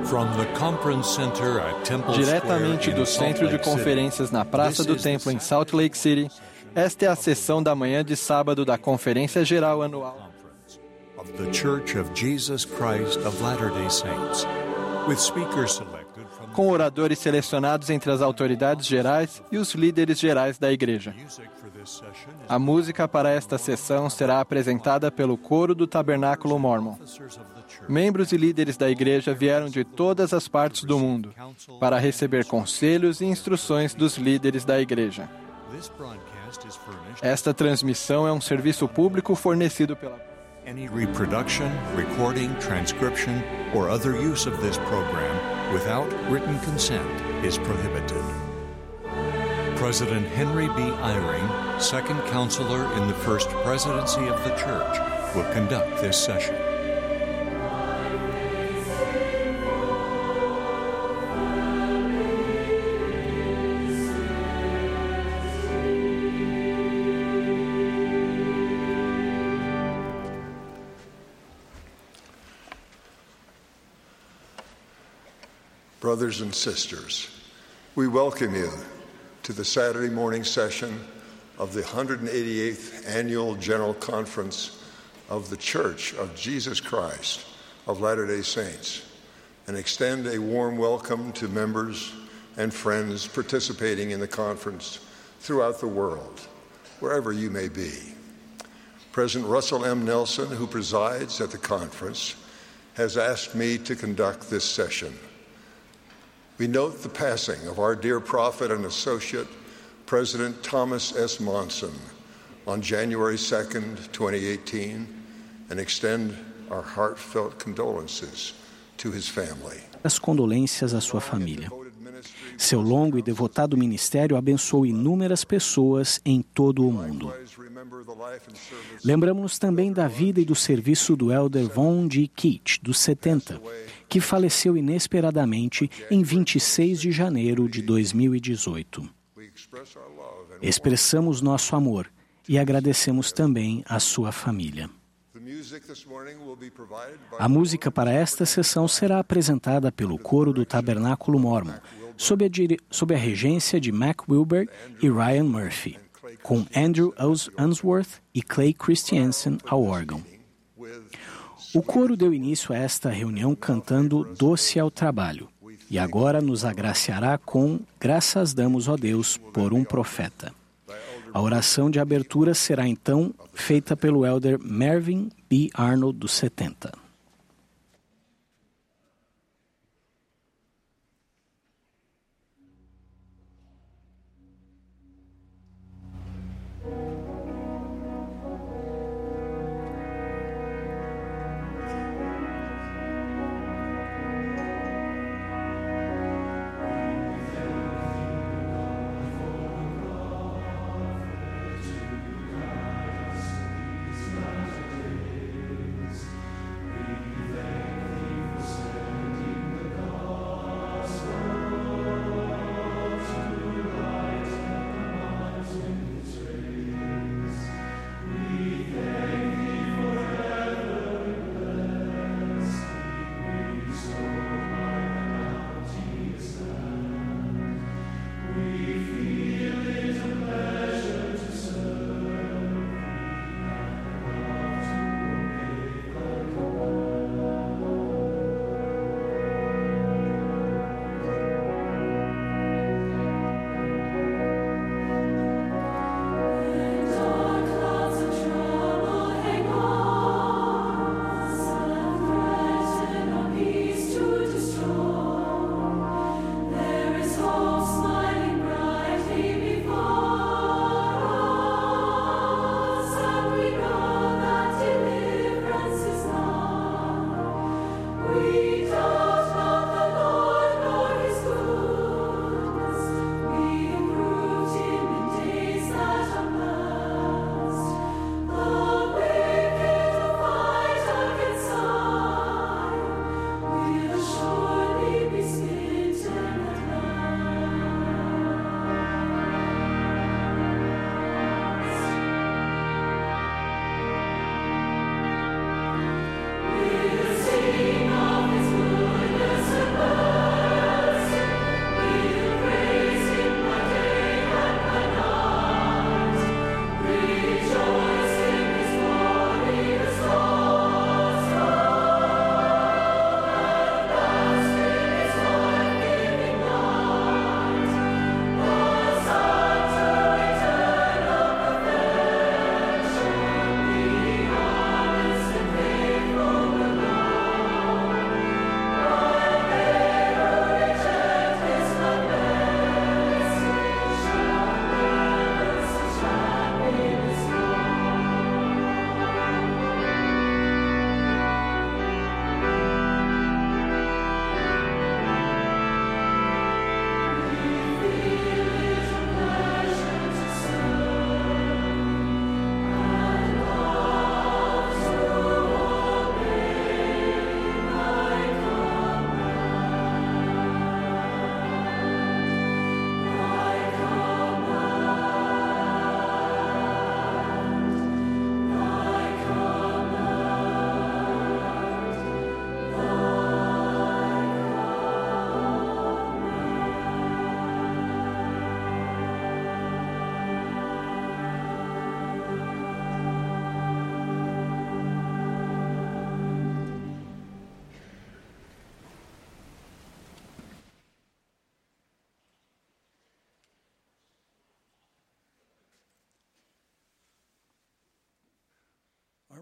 Diretamente do Centro de Conferências na Praça do Templo em Salt Lake City, esta é a sessão da manhã de sábado da Conferência Geral Anual The Church of Jesus Christ of Latter-day Saints, with speakers selected from com oradores selecionados entre as autoridades gerais e os líderes gerais da Igreja. A música para esta sessão será apresentada pelo Coro do Tabernáculo Mormon. Membros e líderes da Igreja vieram de todas as partes do mundo para receber conselhos e instruções dos líderes da Igreja. Esta transmissão é um serviço público fornecido pela Any reproduction, recording, transcription, or other use of this program without written consent is prohibited. President Henry B. Eyring, Second Counselor in the First Presidency of the Church, will conduct this session. Brothers and sisters, we welcome you to the Saturday morning session of the 188th Annual General Conference of the Church of Jesus Christ of Latter-day Saints, and extend a warm welcome to members and friends participating in the conference throughout the world, wherever you may be. President Russell M. Nelson, who presides at the conference, has asked me to conduct this session. We note the passing of our dear prophet and associate, President Thomas S. Monson, on January 2nd, 2018, and extend our heartfelt condolences to his family. As condolências à sua família. Seu longo e devotado ministério abençoou inúmeras pessoas em todo o mundo. Lembramos-nos também da vida e do serviço do Elder Von G. Keach, dos 70, que faleceu inesperadamente em 26 de janeiro de 2018. Expressamos nosso amor e agradecemos também a sua família. A música para esta sessão será apresentada pelo Coro do Tabernáculo Mormon, sob a regência de Mac Wilberg e Ryan Murphy, com Andrew Unsworth e Clay Christiansen ao órgão. O coro deu início a esta reunião cantando Doce ao Trabalho, e agora nos agraciará com Graças damos, ó Deus, por um profeta. A oração de abertura será então feita pelo Elder Mervyn B. Arnold, dos 70. We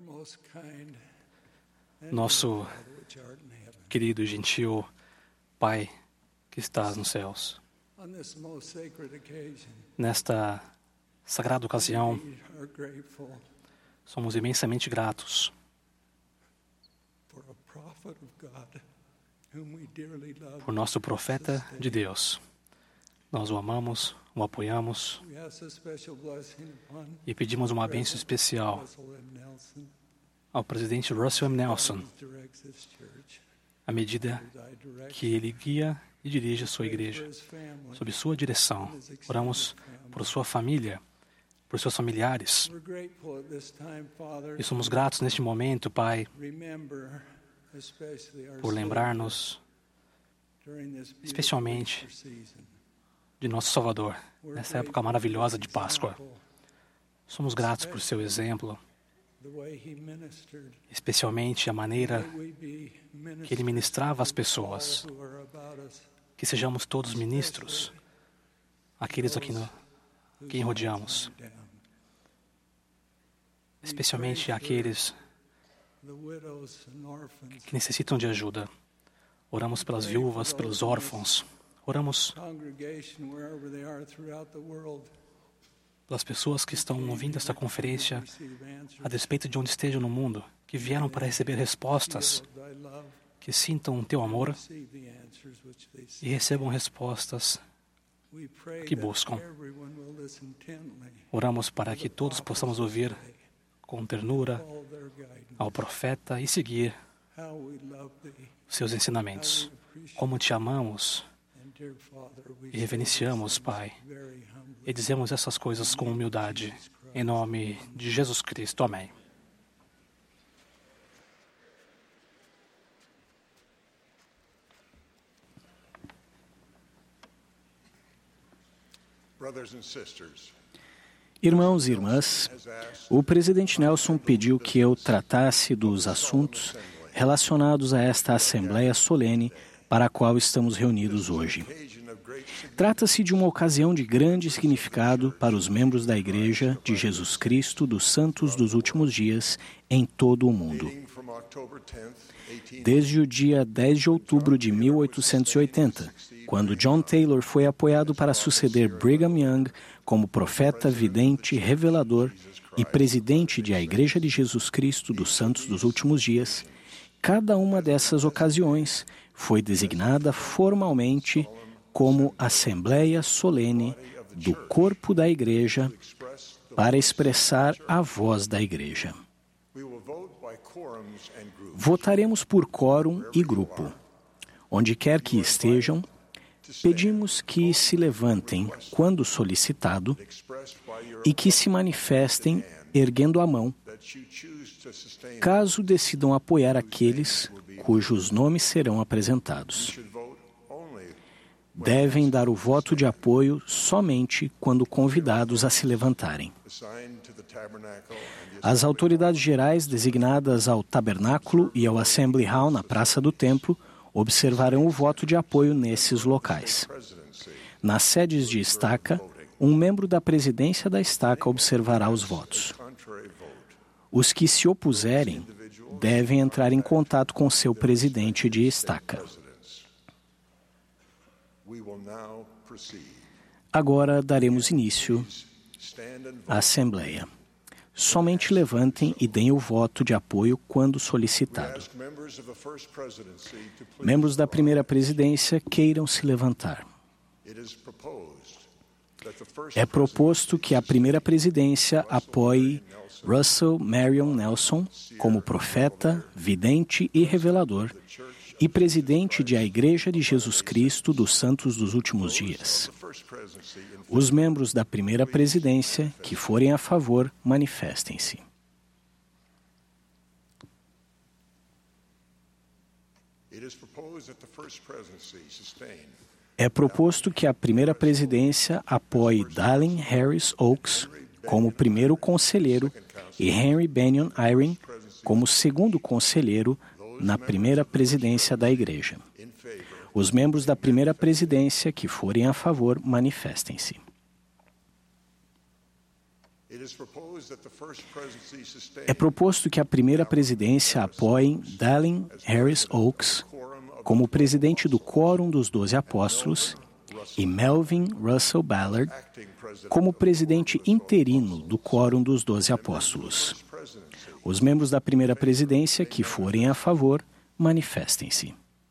Nosso querido e gentil Pai que estás nos céus, nesta sagrada ocasião, somos imensamente gratos por nosso profeta de Deus. Nós o amamos, o apoiamos e pedimos uma bênção especial ao presidente Russell M. Nelson, à medida que ele guia e dirige a sua igreja, sob sua direção. Oramos por sua família, por seus familiares. E somos gratos neste momento, Pai, por lembrar-nos, especialmente, de nosso Salvador, nessa época maravilhosa de Páscoa. Somos gratos por seu exemplo, especialmente a maneira que ele ministrava às pessoas. Que sejamos todos ministros, aqueles a quem rodeamos, especialmente aqueles que necessitam de ajuda. Oramos pelas viúvas, pelos órfãos. Oramos pelas pessoas que estão ouvindo esta conferência, a despeito de onde estejam no mundo, que vieram para receber respostas, que sintam o teu amor e recebam respostas que buscam. Oramos para que todos possamos ouvir com ternura ao profeta e seguir seus ensinamentos. Como te amamos e reverenciamos, Pai, e dizemos essas coisas com humildade, em nome de Jesus Cristo. Amém. Irmãos e irmãs, o presidente Nelson pediu que eu tratasse dos assuntos relacionados a esta Assembleia Solene para a qual estamos reunidos hoje. Trata-se de uma ocasião de grande significado para os membros da Igreja de Jesus Cristo dos Santos dos Últimos Dias em todo o mundo. Desde o dia 10 de outubro de 1880, quando John Taylor foi apoiado para suceder Brigham Young como profeta, vidente, revelador e presidente da Igreja de Jesus Cristo dos Santos dos Últimos Dias, cada uma dessas ocasiões foi designada formalmente como Assembleia Solene do Corpo da Igreja para expressar a voz da Igreja. Votaremos por quórum e grupo. Onde quer que estejam, pedimos que se levantem quando solicitado e que se manifestem erguendo a mão, caso decidam apoiar aqueles cujos nomes serão apresentados. Devem dar o voto de apoio somente quando convidados a se levantarem. As autoridades gerais designadas ao tabernáculo e ao Assembly Hall na Praça do Templo observarão o voto de apoio nesses locais. Nas sedes de estaca, um membro da presidência da estaca observará os votos. Os que se opuserem devem entrar em contato com seu presidente de estaca. Agora daremos início à Assembleia. Somente levantem e deem o voto de apoio quando solicitado. Membros da primeira presidência queiram se levantar. É proposto que a primeira presidência apoie Russell Marion Nelson como profeta, vidente e revelador e presidente da Igreja de Jesus Cristo dos Santos dos Últimos Dias. Os membros da primeira presidência que forem a favor, manifestem-se. É proposto que a primeira presidência apoie Dallin Harris Oaks como primeiro conselheiro e Henry Benyon Eyring como segundo conselheiro na primeira presidência da Igreja. Os membros da primeira presidência que forem a favor, manifestem-se. É proposto que a primeira presidência apoie Dallin Harris Oaks como presidente do Quórum dos 12 Apóstolos e Melvin Russell Ballard como presidente interino do Quórum dos 12 Apóstolos. Os membros da primeira presidência que forem a favor, manifestem-se.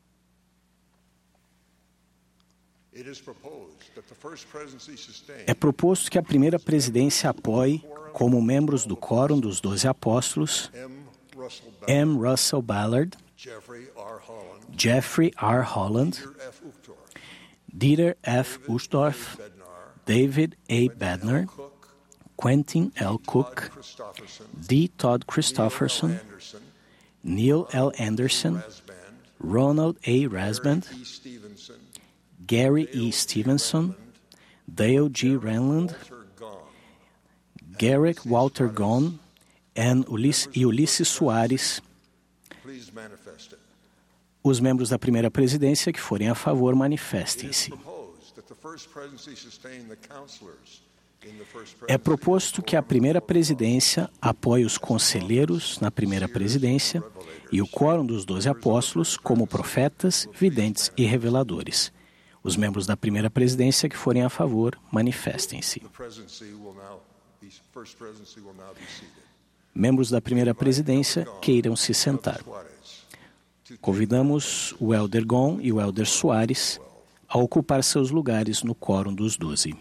É proposto que a primeira presidência apoie, como membros do Quórum dos 12 Apóstolos, M. Russell Ballard, Jeffrey R. Holland, Dieter F. Uchtdorf, David A. Bednar, Quentin L. Cook, D. Todd Christofferson, Neil L. Anderson, Ronald A. Rasband, Gary E. Stevenson, Dale G. Renland, Garrick Walter Gone e Ulisses Soares. Os membros da primeira presidência que forem a favor, manifestem-se. É proposto que a primeira presidência apoie os conselheiros na primeira presidência e o Quórum dos 12 Apóstolos como profetas, videntes e reveladores. Os membros da primeira presidência que forem a favor, manifestem-se. Membros da primeira presidência queiram se sentar. Convidamos o Elder Gon e o Elder Soares a ocupar seus lugares no Quórum dos 12.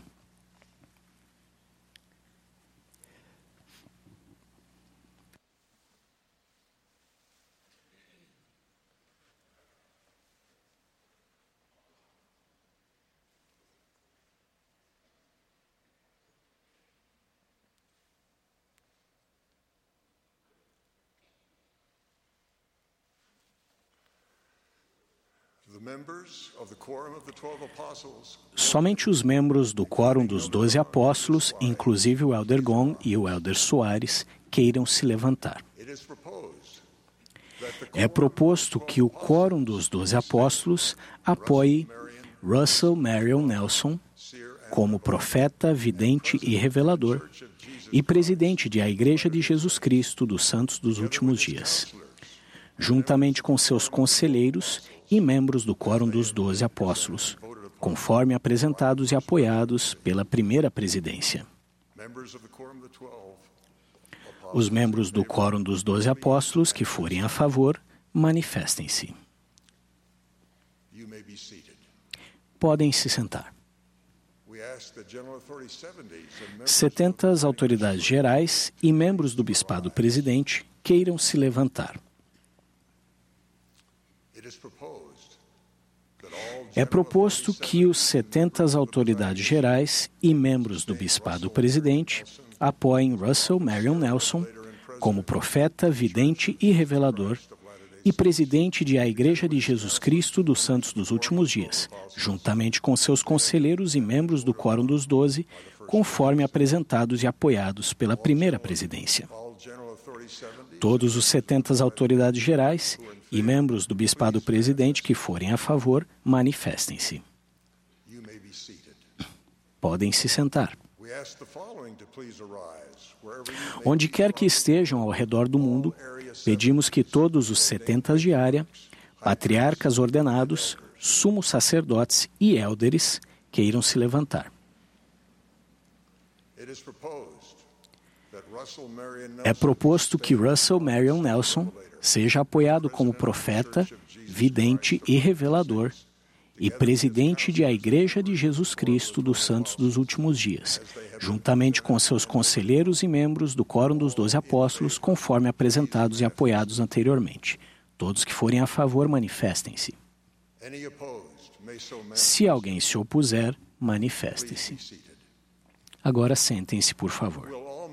Somente os membros do Quórum dos 12 Apóstolos, inclusive o Elder Gon e o Elder Soares, queiram se levantar. É proposto que o Quórum dos 12 Apóstolos apoie Russell Marion Nelson como profeta, vidente e revelador e presidente da Igreja de Jesus Cristo dos Santos dos Últimos Dias, juntamente com seus conselheiros e membros do Quórum dos 12 Apóstolos, conforme apresentados e apoiados pela primeira presidência. Os membros do Quórum dos 12 Apóstolos que forem a favor, manifestem-se. Podem se sentar. 70 autoridades gerais e membros do Bispado Presidente queiram se levantar. É proposto que os 70 autoridades gerais e membros do Bispado Presidente apoiem Russell Marion Nelson como profeta, vidente e revelador e presidente da Igreja de Jesus Cristo dos Santos dos Últimos Dias, juntamente com seus conselheiros e membros do Quórum dos 12, conforme apresentados e apoiados pela primeira presidência. Todos os 70 autoridades gerais e membros do Bispado Presidente que forem a favor, manifestem-se. Podem se sentar. Onde quer que estejam ao redor do mundo, pedimos que todos os 70 de área, patriarcas ordenados, sumos sacerdotes e élderes queiram se levantar. É proposto que Russell Marion Nelson seja apoiado como profeta, vidente e revelador e presidente da Igreja de Jesus Cristo dos Santos dos Últimos Dias, juntamente com seus conselheiros e membros do Quórum dos 12 Apóstolos, conforme apresentados e apoiados anteriormente. Todos que forem a favor, manifestem-se. Se alguém se opuser, manifeste-se. Agora sentem-se, por favor.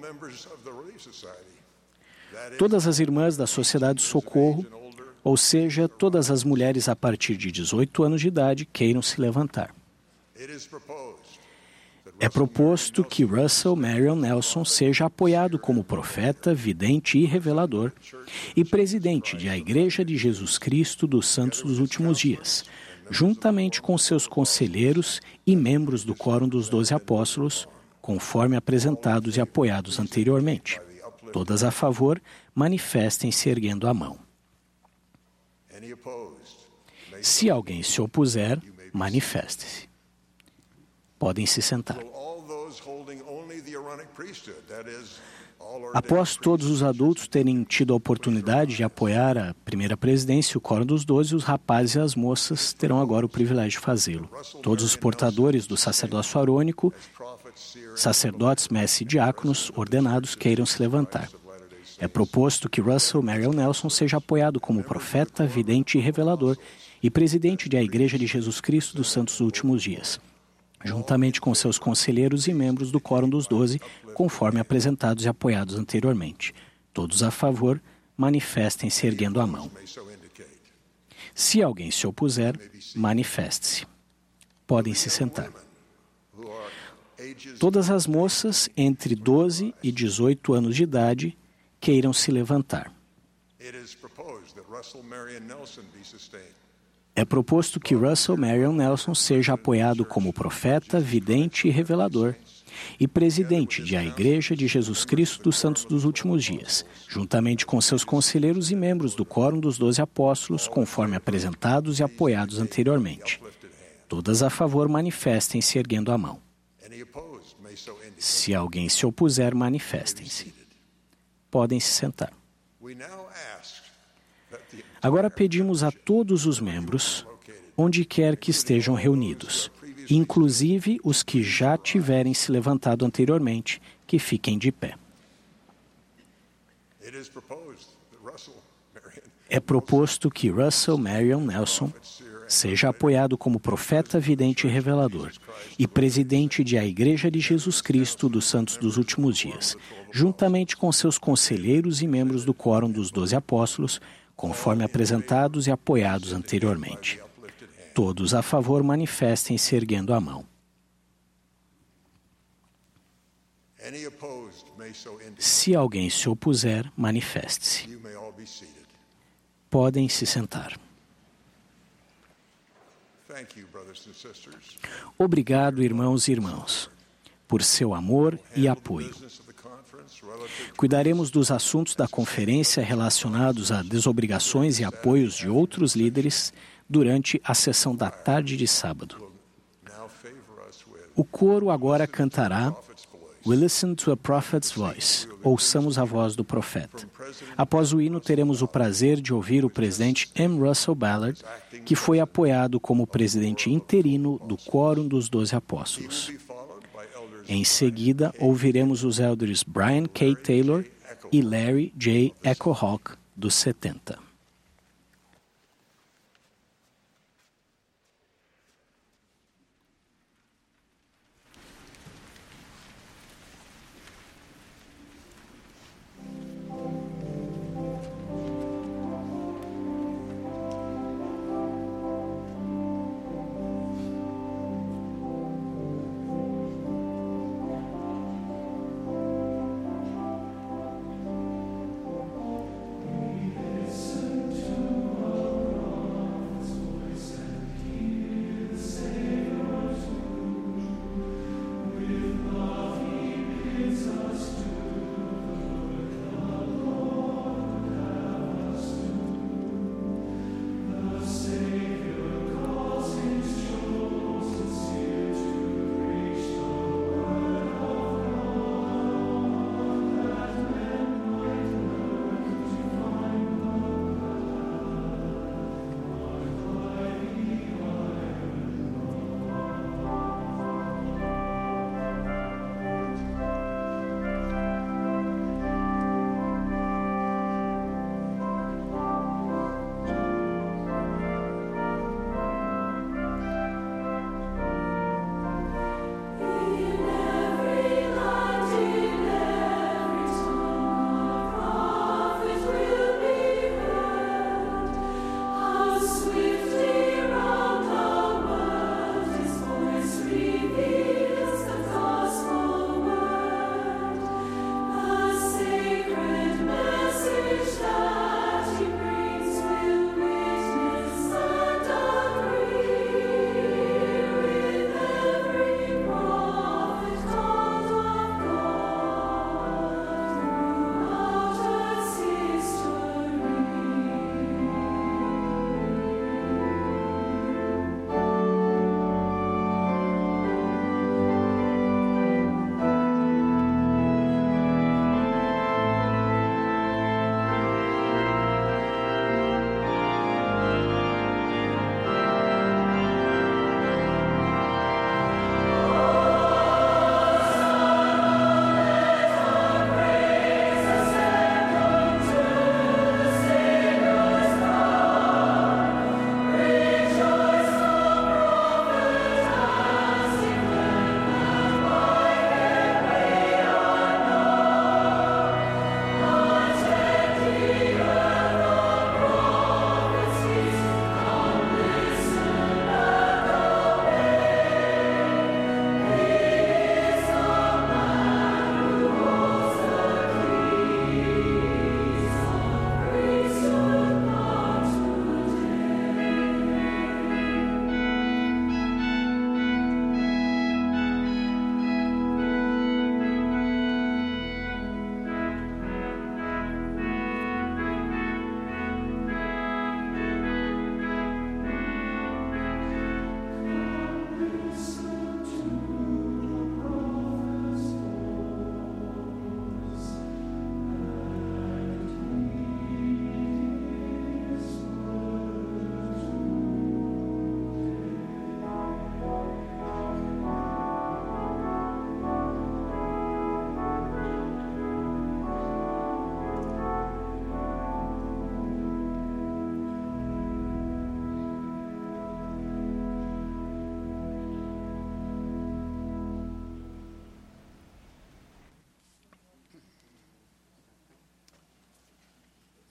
Todas as irmãs da Sociedade Socorro, ou seja, todas as mulheres a partir de 18 anos de idade, queiram se levantar. É proposto que Russell Marion Nelson seja apoiado como profeta, vidente e revelador e presidente da Igreja de Jesus Cristo dos Santos dos Últimos Dias, juntamente com seus conselheiros e membros do Quórum dos 12 Apóstolos, conforme apresentados e apoiados anteriormente. Todas a favor, manifestem-se erguendo a mão. Se alguém se opuser, manifeste-se. Podem se sentar. Após todos os adultos terem tido a oportunidade de apoiar a primeira presidência, o Quórum dos 12, os rapazes e as moças terão agora o privilégio de fazê-lo. Todos os portadores do sacerdócio arônico, sacerdotes, mestres e diáconos ordenados queiram se levantar. É proposto que Russell Marion Nelson seja apoiado como profeta, vidente e revelador e presidente da Igreja de Jesus Cristo dos Santos dos Últimos Dias, juntamente com seus conselheiros e membros do Quórum dos 12, conforme apresentados e apoiados anteriormente. Todos a favor, manifestem-se erguendo a mão. Se alguém se opuser, manifeste-se. Podem se sentar. Todas as moças entre 12 e 18 anos de idade queiram se levantar. É proposto que Russell Marion Nelson seja apoiado como profeta, vidente e revelador e presidente da Igreja de Jesus Cristo dos Santos dos Últimos Dias, juntamente com seus conselheiros e membros do Quórum dos 12 Apóstolos, conforme apresentados e apoiados anteriormente. Todas a favor manifestem-se erguendo a mão. Se alguém se opuser, manifestem-se. Podem se sentar. Agora pedimos a todos os membros, onde quer que estejam reunidos, inclusive os que já tiverem se levantado anteriormente, que fiquem de pé. É proposto que Russell Marion Nelson seja apoiado como profeta, vidente e revelador e presidente da Igreja de Jesus Cristo dos Santos dos Últimos Dias, juntamente com seus conselheiros e membros do Quórum dos 12 Apóstolos, conforme apresentados e apoiados anteriormente. Todos a favor manifestem-se erguendo a mão. Se alguém se opuser, manifeste-se. Podem se sentar. Obrigado, irmãos e irmãs, por seu amor e apoio. Cuidaremos dos assuntos da conferência relacionados a desobrigações e apoios de outros líderes durante a sessão da tarde de sábado. O coro agora cantará We Listen to a Prophet's Voice, ouçamos a voz do profeta. Após o hino, teremos o prazer de ouvir o presidente M. Russell Ballard, que foi apoiado como presidente interino do Quórum dos 12 Apóstolos. Em seguida, ouviremos os elders Brian K. Taylor e Larry J. Echo Hawk, dos 70. Listen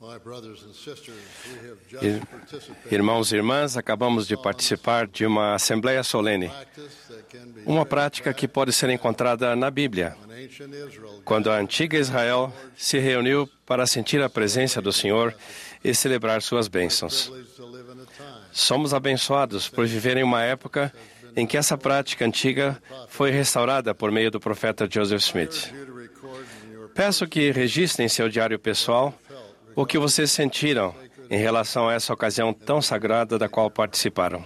Irmãos e irmãs, acabamos de participar de uma assembleia solene, uma prática que pode ser encontrada na Bíblia, quando a antiga Israel se reuniu para sentir a presença do Senhor e celebrar suas bênçãos. Somos abençoados por viver em uma época em que essa prática antiga foi restaurada por meio do profeta Joseph Smith. Peço que registrem em seu diário pessoal o que vocês sentiram em relação a essa ocasião tão sagrada da qual participaram.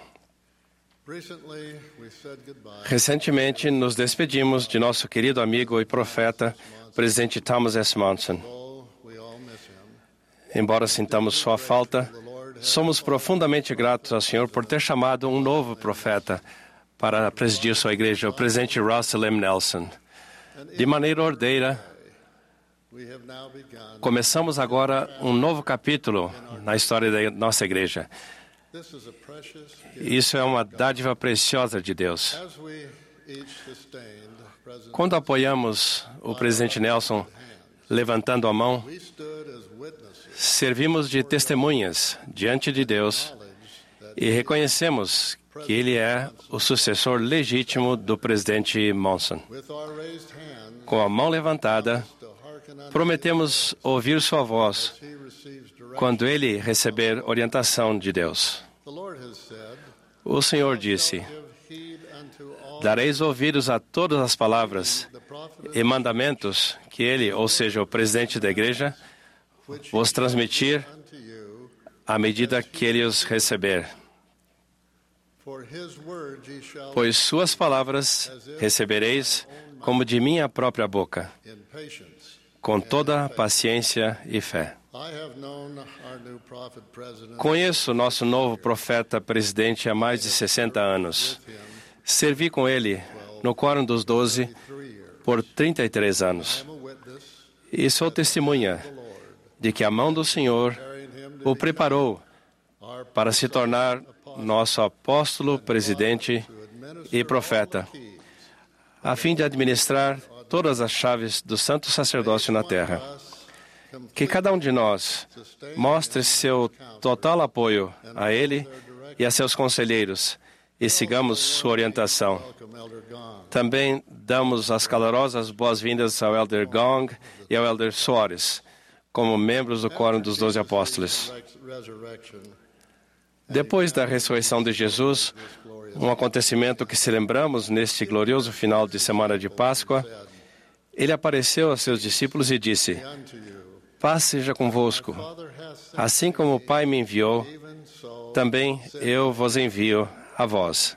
Recentemente, nos despedimos de nosso querido amigo e profeta, presidente Thomas S. Monson. Embora sintamos sua falta, somos profundamente gratos ao Senhor por ter chamado um novo profeta para presidir sua igreja, o presidente Russell M. Nelson. De maneira ordeira, começamos agora um novo capítulo na história da nossa igreja. Isso é uma dádiva preciosa de Deus. Quando apoiamos o presidente Nelson levantando a mão, servimos de testemunhas diante de Deus e reconhecemos que ele é o sucessor legítimo do presidente Monson. Com a mão levantada, prometemos ouvir sua voz quando ele receber orientação de Deus. O Senhor disse: dareis ouvidos a todas as palavras e mandamentos que ele, ou seja, o presidente da igreja, vos transmitir à medida que ele os receber. Pois suas palavras recebereis como de minha própria boca, com toda paciência e fé. Conheço nosso novo profeta presidente há mais de 60 anos. Servi com ele no Quórum dos 12 por 33 anos. E sou testemunha de que a mão do Senhor o preparou para se tornar nosso apóstolo, presidente e profeta, a fim de administrar todas as chaves do santo sacerdócio na terra. Que cada um de nós mostre seu total apoio a ele e a seus conselheiros e sigamos sua orientação. Também damos as calorosas boas-vindas ao Elder Gong e ao Elder Soares, como membros do Quórum dos 12 Apóstolos. Depois da ressurreição de Jesus, um acontecimento que celebramos neste glorioso final de semana de Páscoa, ele apareceu a seus discípulos e disse: paz seja convosco. Assim como o Pai me enviou, também eu vos envio a vós.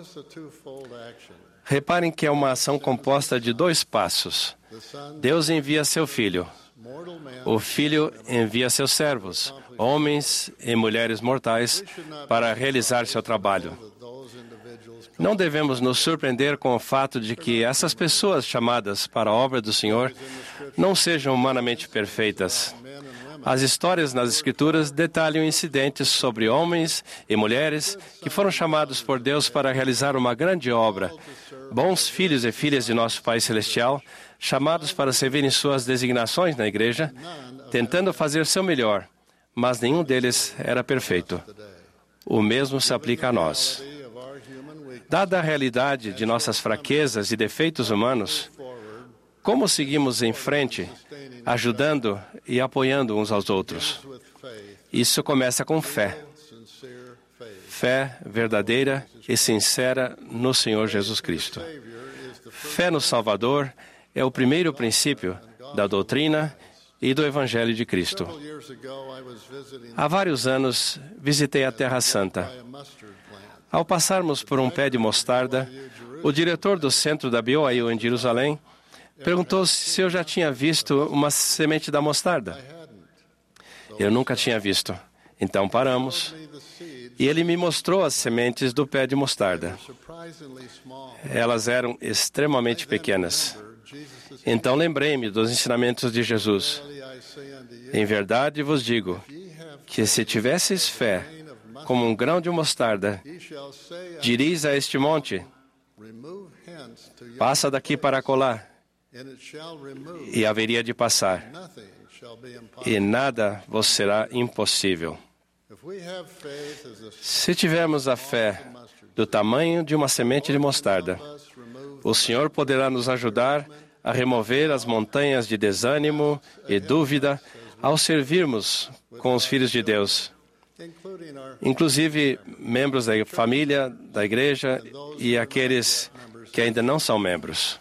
Reparem que é uma ação composta de 2 passos. Deus envia seu Filho. O Filho envia seus servos, homens e mulheres mortais, para realizar seu trabalho. Não devemos nos surpreender com o fato de que essas pessoas chamadas para a obra do Senhor não sejam humanamente perfeitas. As histórias nas Escrituras detalham incidentes sobre homens e mulheres que foram chamados por Deus para realizar uma grande obra. Bons filhos e filhas de nosso Pai Celestial, chamados para servir em suas designações na igreja, tentando fazer seu melhor, mas nenhum deles era perfeito. O mesmo se aplica a nós. Dada a realidade de nossas fraquezas e defeitos humanos, como seguimos em frente, ajudando e apoiando uns aos outros? Isso começa com fé. Fé verdadeira e sincera no Senhor Jesus Cristo. Fé no Salvador é o primeiro princípio da doutrina e do Evangelho de Cristo. Há vários anos, visitei a Terra Santa. Ao passarmos por um pé de mostarda, o diretor do centro da BYU em Jerusalém perguntou se eu já tinha visto uma semente da mostarda. Eu nunca tinha visto. Então paramos e ele me mostrou as sementes do pé de mostarda. Elas eram extremamente pequenas. Então lembrei-me dos ensinamentos de Jesus. Em verdade vos digo que se tivesseis fé como um grão de mostarda, direis a este monte: passa daqui para acolá, e haveria de passar. e nada vos será impossível. Se tivermos a fé do tamanho de uma semente de mostarda, o Senhor poderá nos ajudar a remover as montanhas de desânimo e dúvida ao servirmos com os filhos de Deus, inclusive membros da família, da igreja e aqueles que ainda não são membros.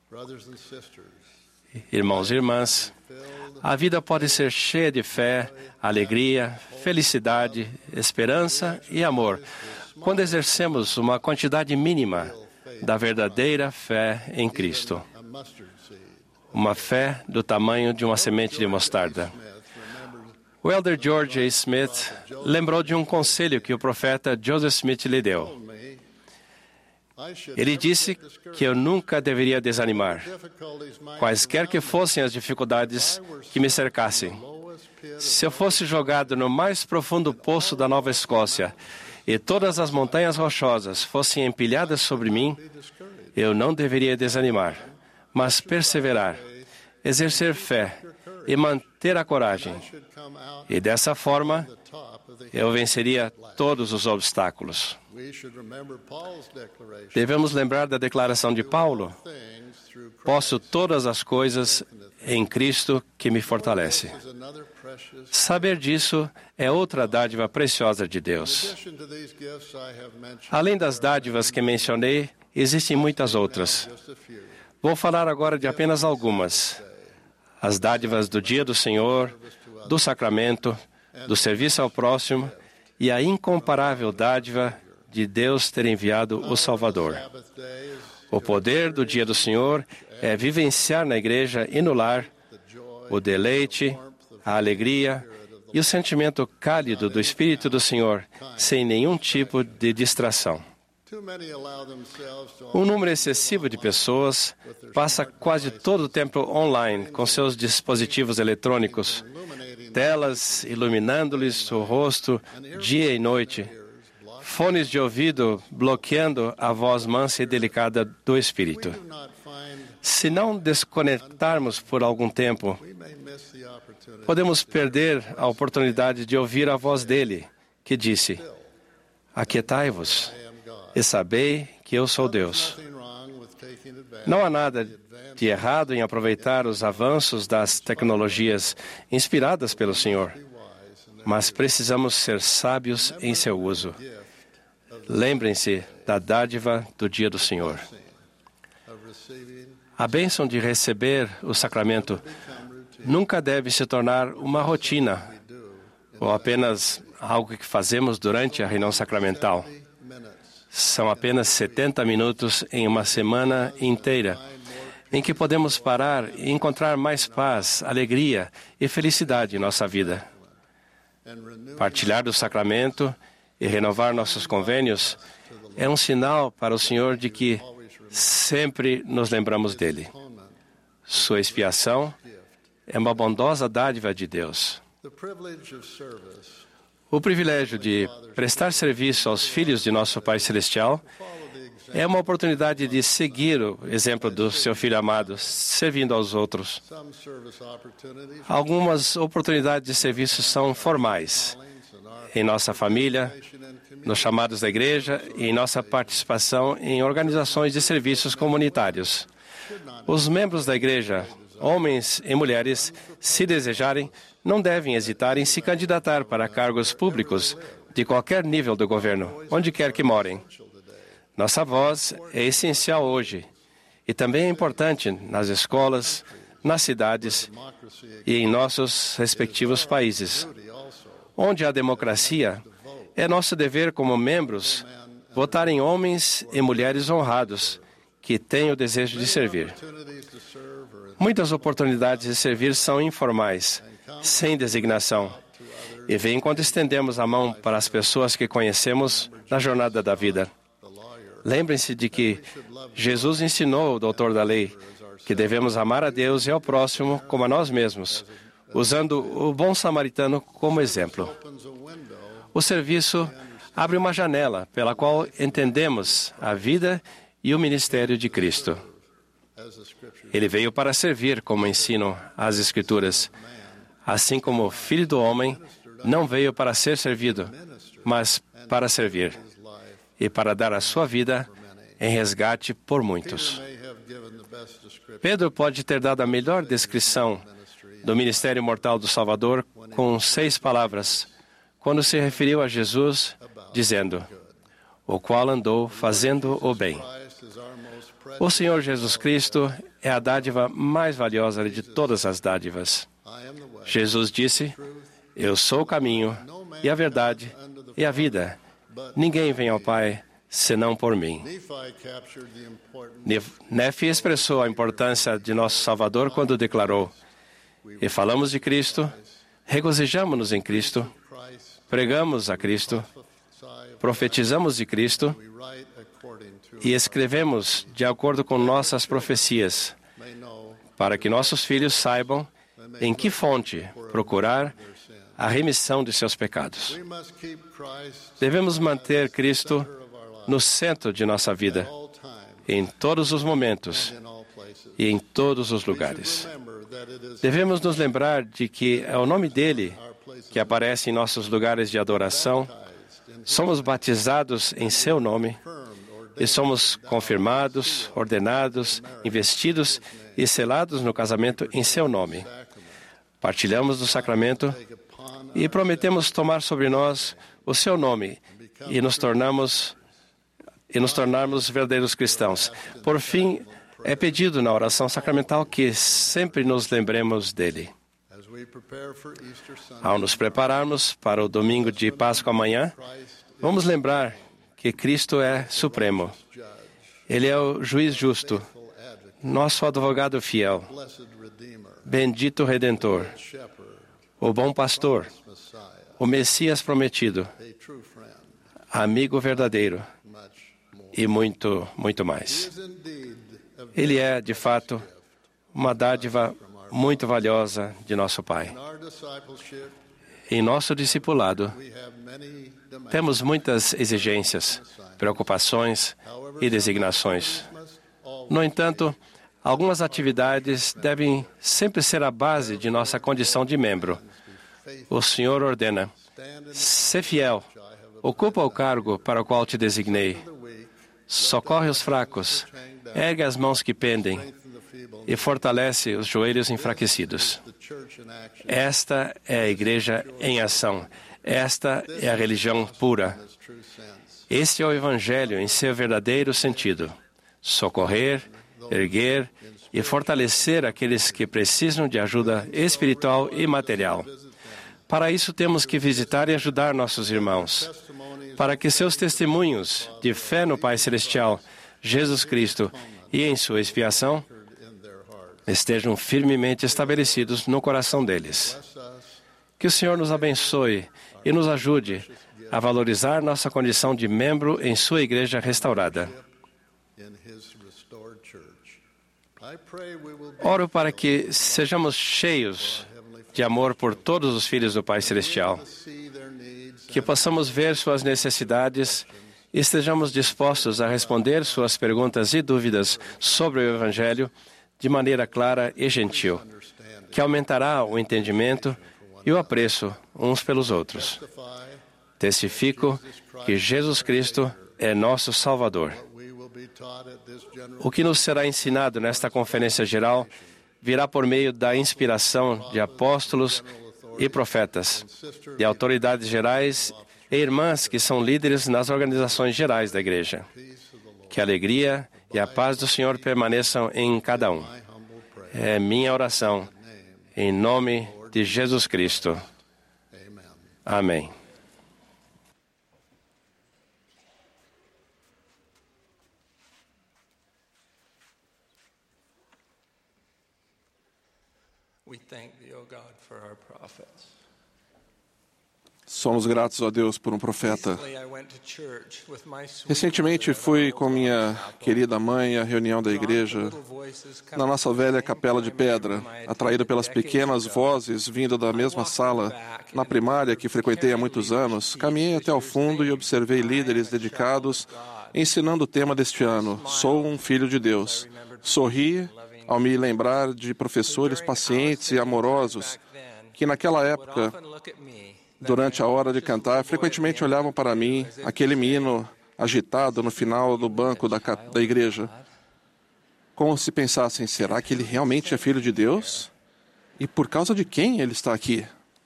Irmãos e irmãs, a vida pode ser cheia de fé, alegria, felicidade, esperança e amor, quando exercemos uma quantidade mínima da verdadeira fé em Cristo. Uma fé do tamanho de uma semente de mostarda. O elder George A. Smith lembrou de um conselho que o profeta Joseph Smith lhe deu. Ele disse que eu nunca deveria desanimar, quaisquer que fossem as dificuldades que me cercassem. Se eu fosse jogado no mais profundo poço da Nova Escócia e todas as montanhas rochosas fossem empilhadas sobre mim, eu não deveria desanimar, mas perseverar, exercer fé e manter a coragem. E dessa forma, eu venceria todos os obstáculos. Devemos lembrar da declaração de Paulo: posso todas as coisas em Cristo que me fortalece. Saber disso é outra dádiva preciosa de Deus. Além das dádivas que mencionei, existem muitas outras. Vou falar agora de apenas algumas. As dádivas do dia do Senhor, do sacramento, do serviço ao próximo e a incomparável dádiva de Deus ter enviado o Salvador. O poder do dia do Senhor é vivenciar na igreja e no lar o deleite, a alegria e o sentimento cálido do Espírito do Senhor, sem nenhum tipo de distração. Um número excessivo de pessoas passa quase todo o tempo online com seus dispositivos eletrônicos, telas iluminando-lhes o rosto dia e noite, fones de ouvido bloqueando a voz mansa e delicada do Espírito. Se não desconectarmos por algum tempo, podemos perder a oportunidade de ouvir a voz dele, que disse: aquietai-vos e sabei que eu sou Deus. Não há nada de errado em aproveitar os avanços das tecnologias inspiradas pelo Senhor, mas precisamos ser sábios em seu uso. Lembrem-se da dádiva do dia do Senhor. A bênção de receber o sacramento nunca deve se tornar uma rotina ou apenas algo que fazemos durante a reunião sacramental. São apenas 70 minutos em uma semana inteira, em que podemos parar e encontrar mais paz, alegria e felicidade em nossa vida. Partilhar do sacramento e renovar nossos convênios é um sinal para o Senhor de que sempre nos lembramos dele. Sua expiação é uma bondosa dádiva de Deus. O privilégio de prestar serviço aos filhos de nosso Pai Celestial é uma oportunidade de seguir o exemplo do seu Filho amado, servindo aos outros. Algumas oportunidades de serviço são formais, em nossa família, nos chamados da igreja e em nossa participação em organizações de serviços comunitários. Os membros da igreja, homens e mulheres, se desejarem, não devem hesitar em se candidatar para cargos públicos de qualquer nível do governo, onde quer que morem. Nossa voz é essencial hoje e também é importante nas escolas, nas cidades e em nossos respectivos países. Onde há democracia, é nosso dever como membros votar em homens e mulheres honrados que têm o desejo de servir. Muitas oportunidades de servir são informais, sem designação, e vêm quando estendemos a mão para as pessoas que conhecemos na jornada da vida. Lembrem-se de que Jesus ensinou o doutor da lei que devemos amar a Deus e ao próximo como a nós mesmos, usando o bom samaritano como exemplo. O serviço abre uma janela pela qual entendemos a vida e o ministério de Cristo. Ele veio para servir, como ensinam as Escrituras. assim como o Filho do Homem não veio para ser servido, mas para servir e para dar a sua vida em resgate por muitos. Pedro pode ter dado a melhor descrição do ministério mortal do Salvador com 6 palavras, quando se referiu a Jesus, dizendo: o qual andou fazendo o bem. O Senhor Jesus Cristo é a dádiva mais valiosa de todas as dádivas. Jesus disse: eu sou o caminho e a verdade e a vida. Ninguém vem ao Pai senão por mim. Nefi expressou a importância de nosso Salvador quando declarou: e falamos de Cristo, regozijamo-nos em Cristo, pregamos a Cristo, profetizamos de Cristo e escrevemos de acordo com nossas profecias, para que nossos filhos saibam em que fonte procurar a remissão de seus pecados. Devemos manter Cristo no centro de nossa vida, em todos os momentos e em todos os lugares. Devemos nos lembrar de que é o nome dele que aparece em nossos lugares de adoração. Somos batizados em seu nome e somos confirmados, ordenados, investidos e selados no casamento em seu nome. Partilhamos do sacramento e prometemos tomar sobre nós o seu nome e nos tornarmos verdadeiros cristãos. Por fim, é pedido na oração sacramental que sempre nos lembremos dele. Ao nos prepararmos para o domingo de Páscoa amanhã, vamos lembrar que Cristo é supremo. Ele é o juiz justo, nosso advogado fiel, bendito Redentor, o bom pastor, o Messias prometido, amigo verdadeiro e muito, muito mais. Ele é, de fato, uma dádiva muito valiosa de nosso Pai. Em nosso discipulado, temos muitas exigências, preocupações e designações. No entanto, algumas atividades devem sempre ser a base de nossa condição de membro. O Senhor ordena: sê fiel, ocupa o cargo para o qual te designei, socorre os fracos, ergue as mãos que pendem e fortalece os joelhos enfraquecidos. Esta é a igreja em ação. Esta é a religião pura. Este é o Evangelho em seu verdadeiro sentido: socorrer, erguer e fortalecer aqueles que precisam de ajuda espiritual e material. Para isso, temos que visitar e ajudar nossos irmãos, para que seus testemunhos de fé no Pai Celestial, Jesus Cristo, e em sua expiação, estejam firmemente estabelecidos no coração deles. Que o Senhor nos abençoe e nos ajude a valorizar nossa condição de membro em sua igreja restaurada. Oro para que sejamos cheios de amor por todos os filhos do Pai Celestial, que possamos ver suas necessidades e estejamos dispostos a responder suas perguntas e dúvidas sobre o Evangelho de maneira clara e gentil, que aumentará o entendimento e o apreço uns pelos outros. Testifico que Jesus Cristo é nosso Salvador. O que nos será ensinado nesta conferência geral virá por meio da inspiração de apóstolos e profetas, de autoridades gerais e irmãs que são líderes nas organizações gerais da igreja. Que a alegria e a paz do Senhor permaneçam em cada um. É minha oração, em nome de Jesus Cristo. Amém. Somos gratos a Deus por um profeta. Recentemente fui com minha querida mãe à reunião da igreja na nossa velha capela de pedra, atraído pelas pequenas vozes vindo da mesma sala na primária que frequentei há muitos anos. Caminhei até o fundo e observei líderes dedicados ensinando o tema deste ano: Sou um filho de Deus. Sorri ao me lembrar de professores pacientes e amorosos que naquela época, durante a hora de cantar, frequentemente olhavam para mim, aquele menino agitado no final do banco da igreja, como se pensassem, será que ele realmente é filho de Deus? E por causa de quem ele está aqui?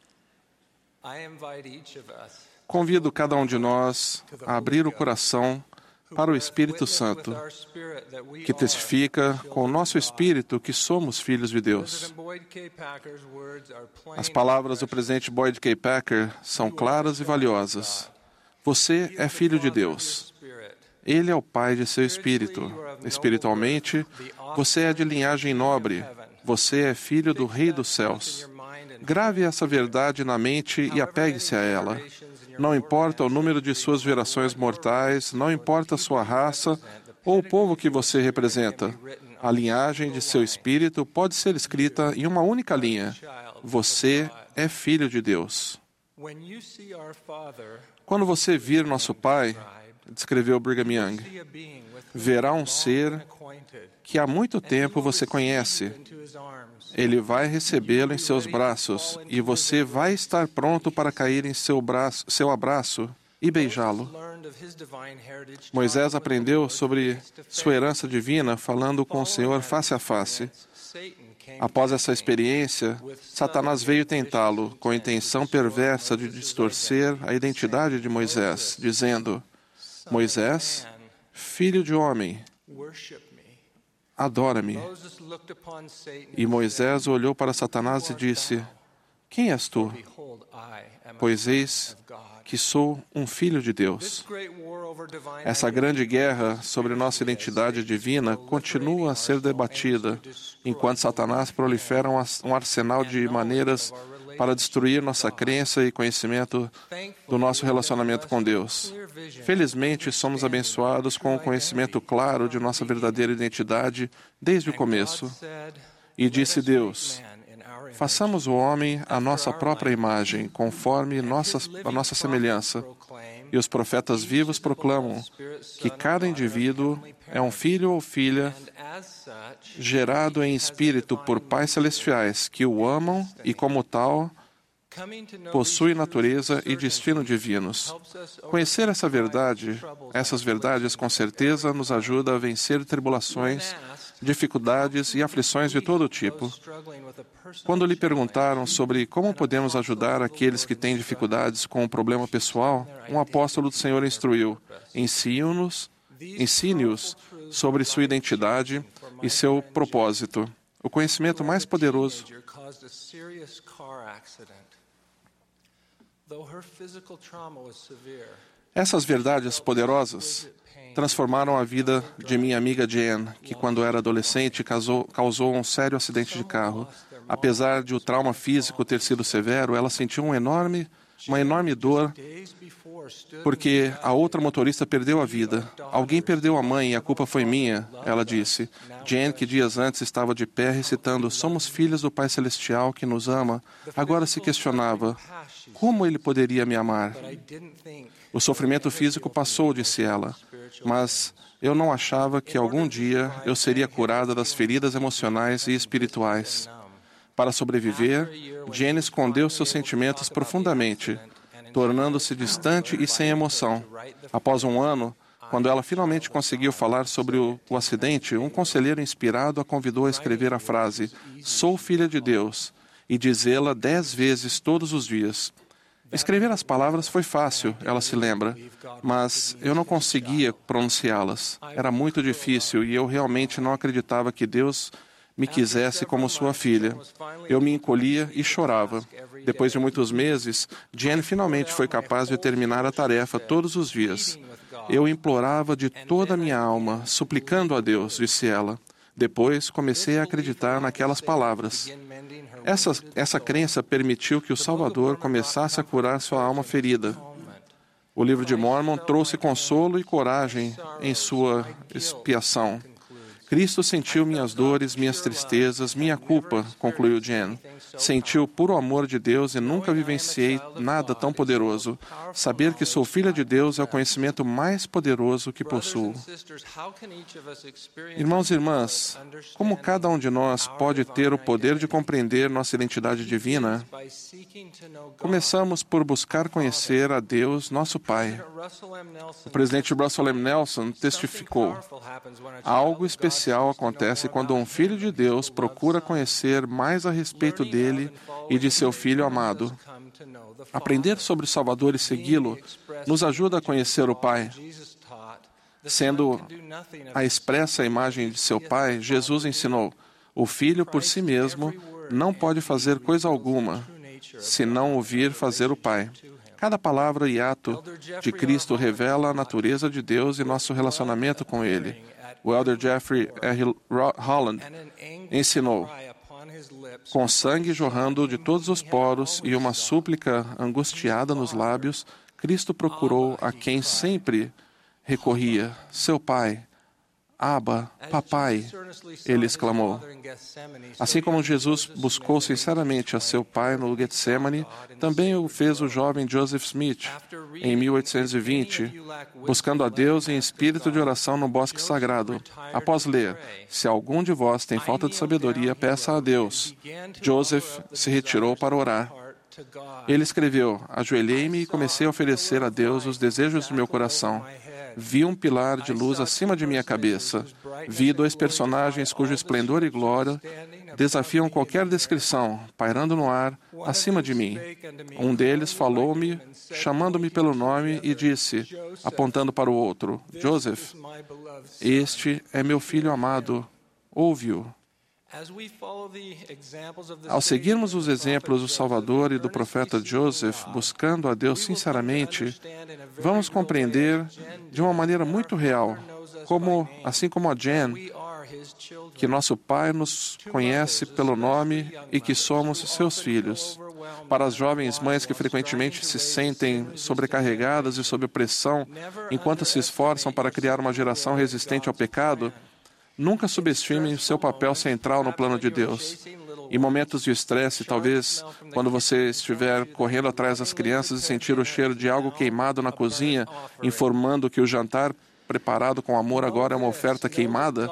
Convido cada um de nós a abrir o coração para o Espírito Santo, que testifica com o nosso espírito que somos filhos de Deus. As palavras do presidente Boyd K. Packer são claras e valiosas. Você é filho de Deus. Ele é o Pai de seu espírito. Espiritualmente, você é de linhagem nobre. Você é filho do Rei dos céus. Grave essa verdade na mente e apegue-se a ela. Não importa o número de suas gerações mortais, não importa a sua raça ou o povo que você representa. A linhagem de seu espírito pode ser escrita em uma única linha. Você é filho de Deus. Quando você vir nosso Pai, descreveu Brigham Young, verá um ser que há muito tempo você conhece. Ele vai recebê-lo em seus braços e você vai estar pronto para cair em seu abraço e beijá-lo. Moisés aprendeu sobre sua herança divina falando com o Senhor face a face. Após essa experiência, Satanás veio tentá-lo com a intenção perversa de distorcer a identidade de Moisés, dizendo: Moisés, filho de homem, adora-me. E Moisés olhou para Satanás e disse: Quem és tu? Pois eis que sou um filho de Deus. Essa grande guerra sobre nossa identidade divina continua a ser debatida, enquanto Satanás prolifera um arsenal de maneiras para destruir nossa crença e conhecimento do nosso relacionamento com Deus. Felizmente, somos abençoados com o conhecimento claro de nossa verdadeira identidade desde o começo. E disse Deus: façamos o homem à nossa própria imagem, conforme a nossa semelhança. E os profetas vivos proclamam que cada indivíduo é um filho ou filha gerado em espírito por pais celestiais que o amam e, como tal, possui natureza e destino divinos. Conhecer essas verdades, com certeza, nos ajuda a vencer tribulações, dificuldades e aflições de todo tipo. Quando lhe perguntaram sobre como podemos ajudar aqueles que têm dificuldades com um problema pessoal, um apóstolo do Senhor instruiu: ensine-os sobre sua identidade e seu propósito. O conhecimento mais poderoso Essas verdades poderosas transformaram a vida de minha amiga Jen, que quando era adolescente causou um sério acidente de carro. Apesar de o trauma físico ter sido severo, ela sentiu uma enorme dor porque a outra motorista perdeu a vida. Alguém perdeu a mãe e a culpa foi minha, ela disse. Jen, que dias antes estava de pé recitando "Somos filhos do Pai Celestial que nos ama", agora se questionava: como ele poderia me amar? O sofrimento físico passou, disse ela, mas eu não achava que algum dia eu seria curada das feridas emocionais e espirituais. Para sobreviver, Jen escondeu seus sentimentos profundamente, tornando-se distante e sem emoção. Após um ano, quando ela finalmente conseguiu falar sobre o acidente, um conselheiro inspirado a convidou a escrever a frase "Sou filha de Deus" e dizê-la 10 vezes todos os dias. Escrever as palavras foi fácil, ela se lembra, mas eu não conseguia pronunciá-las. Era muito difícil e eu realmente não acreditava que Deus me quisesse como sua filha. Eu me encolhia e chorava. Depois de muitos meses, Jen finalmente foi capaz de terminar a tarefa todos os dias. Eu implorava de toda a minha alma, suplicando a Deus, disse ela. Depois, comecei a acreditar naquelas palavras. Essa crença permitiu que o Salvador começasse a curar sua alma ferida. O livro de Mormon trouxe consolo e coragem em sua expiação. Cristo sentiu minhas dores, minhas tristezas, minha culpa, concluiu Jen. Sentiu puro amor de Deus e nunca vivenciei nada tão poderoso. Saber que sou filha de Deus é o conhecimento mais poderoso que possuo. Irmãos e irmãs, como cada um de nós pode ter o poder de compreender nossa identidade divina? Começamos por buscar conhecer a Deus, nosso Pai. O presidente Russell M. Nelson testificou: algo especial acontece quando um filho de Deus procura conhecer mais a respeito dele e de seu Filho amado. Aprender sobre o Salvador e segui-lo nos ajuda a conhecer o Pai. Sendo a expressa imagem de seu Pai, Jesus ensinou: o Filho por si mesmo não pode fazer coisa alguma, se não ouvir fazer o Pai. Cada palavra e ato de Cristo revela a natureza de Deus e nosso relacionamento com Ele. O elder Jeffrey R. Holland ensinou: com sangue jorrando de todos os poros e uma súplica angustiada nos lábios, Cristo procurou a quem sempre recorria: seu Pai. Abba, Papai, ele exclamou. Assim como Jesus buscou sinceramente a seu Pai no Getsemane, também o fez o jovem Joseph Smith, em 1820, buscando a Deus em espírito de oração no bosque sagrado. Após ler: se algum de vós tem falta de sabedoria, peça a Deus, Joseph se retirou para orar. Ele escreveu: ajoelhei-me e comecei a oferecer a Deus os desejos do meu coração. Vi um pilar de luz acima de minha cabeça. Vi dois personagens cujo esplendor e glória desafiam qualquer descrição, pairando no ar acima de mim. Um deles falou-me, chamando-me pelo nome, e disse, apontando para o outro: Joseph, este é meu filho amado, ouve-o. Ao seguirmos os exemplos do Salvador e do profeta Joseph, buscando a Deus sinceramente, vamos compreender de uma maneira muito real, assim como a Jen, que nosso Pai nos conhece pelo nome e que somos seus filhos. Para as jovens mães que frequentemente se sentem sobrecarregadas e sob pressão enquanto se esforçam para criar uma geração resistente ao pecado, nunca subestime o seu papel central no plano de Deus. Em momentos de estresse, talvez quando você estiver correndo atrás das crianças e sentir o cheiro de algo queimado na cozinha, informando que o jantar preparado com amor agora é uma oferta queimada,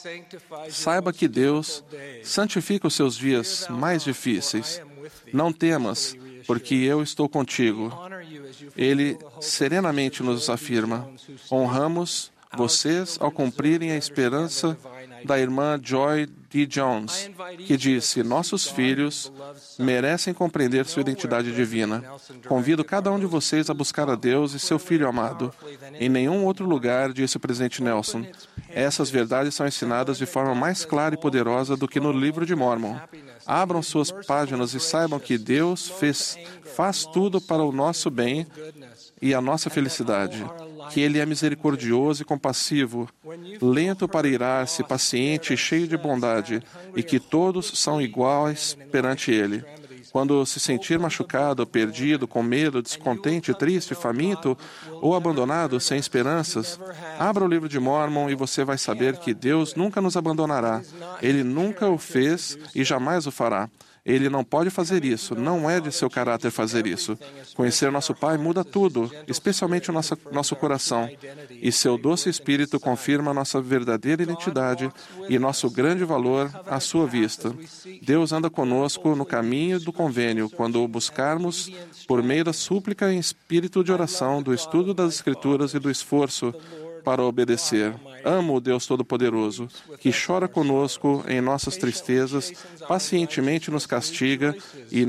saiba que Deus santifica os seus dias mais difíceis. Não temas, porque eu estou contigo. Ele serenamente nos afirma: honramos vocês ao cumprirem a esperança da irmã Joy D. Jones, que disse: nossos filhos merecem compreender sua identidade divina. Convido cada um de vocês a buscar a Deus e seu Filho amado. Em nenhum outro lugar, disse o presidente Nelson, essas verdades são ensinadas de forma mais clara e poderosa do que no livro de Mormon. Abram suas páginas e saibam que Deus faz tudo para o nosso bem e a nossa felicidade, que Ele é misericordioso e compassivo, lento para irar-se, paciente e cheio de bondade, e que todos são iguais perante Ele. Quando se sentir machucado, perdido, com medo, descontente, triste, faminto ou abandonado, sem esperanças, abra o livro de Mormon e você vai saber que Deus nunca nos abandonará. Ele nunca o fez e jamais o fará. Ele não pode fazer isso, não é de seu caráter fazer isso. Conhecer nosso Pai muda tudo, especialmente o nosso coração. E seu doce Espírito confirma nossa verdadeira identidade e nosso grande valor à sua vista. Deus anda conosco no caminho do convênio, quando o buscarmos por meio da súplica em espírito de oração, do estudo das Escrituras e do esforço para obedecer. Amo o Deus Todo-Poderoso, que chora conosco em nossas tristezas, pacientemente nos castiga em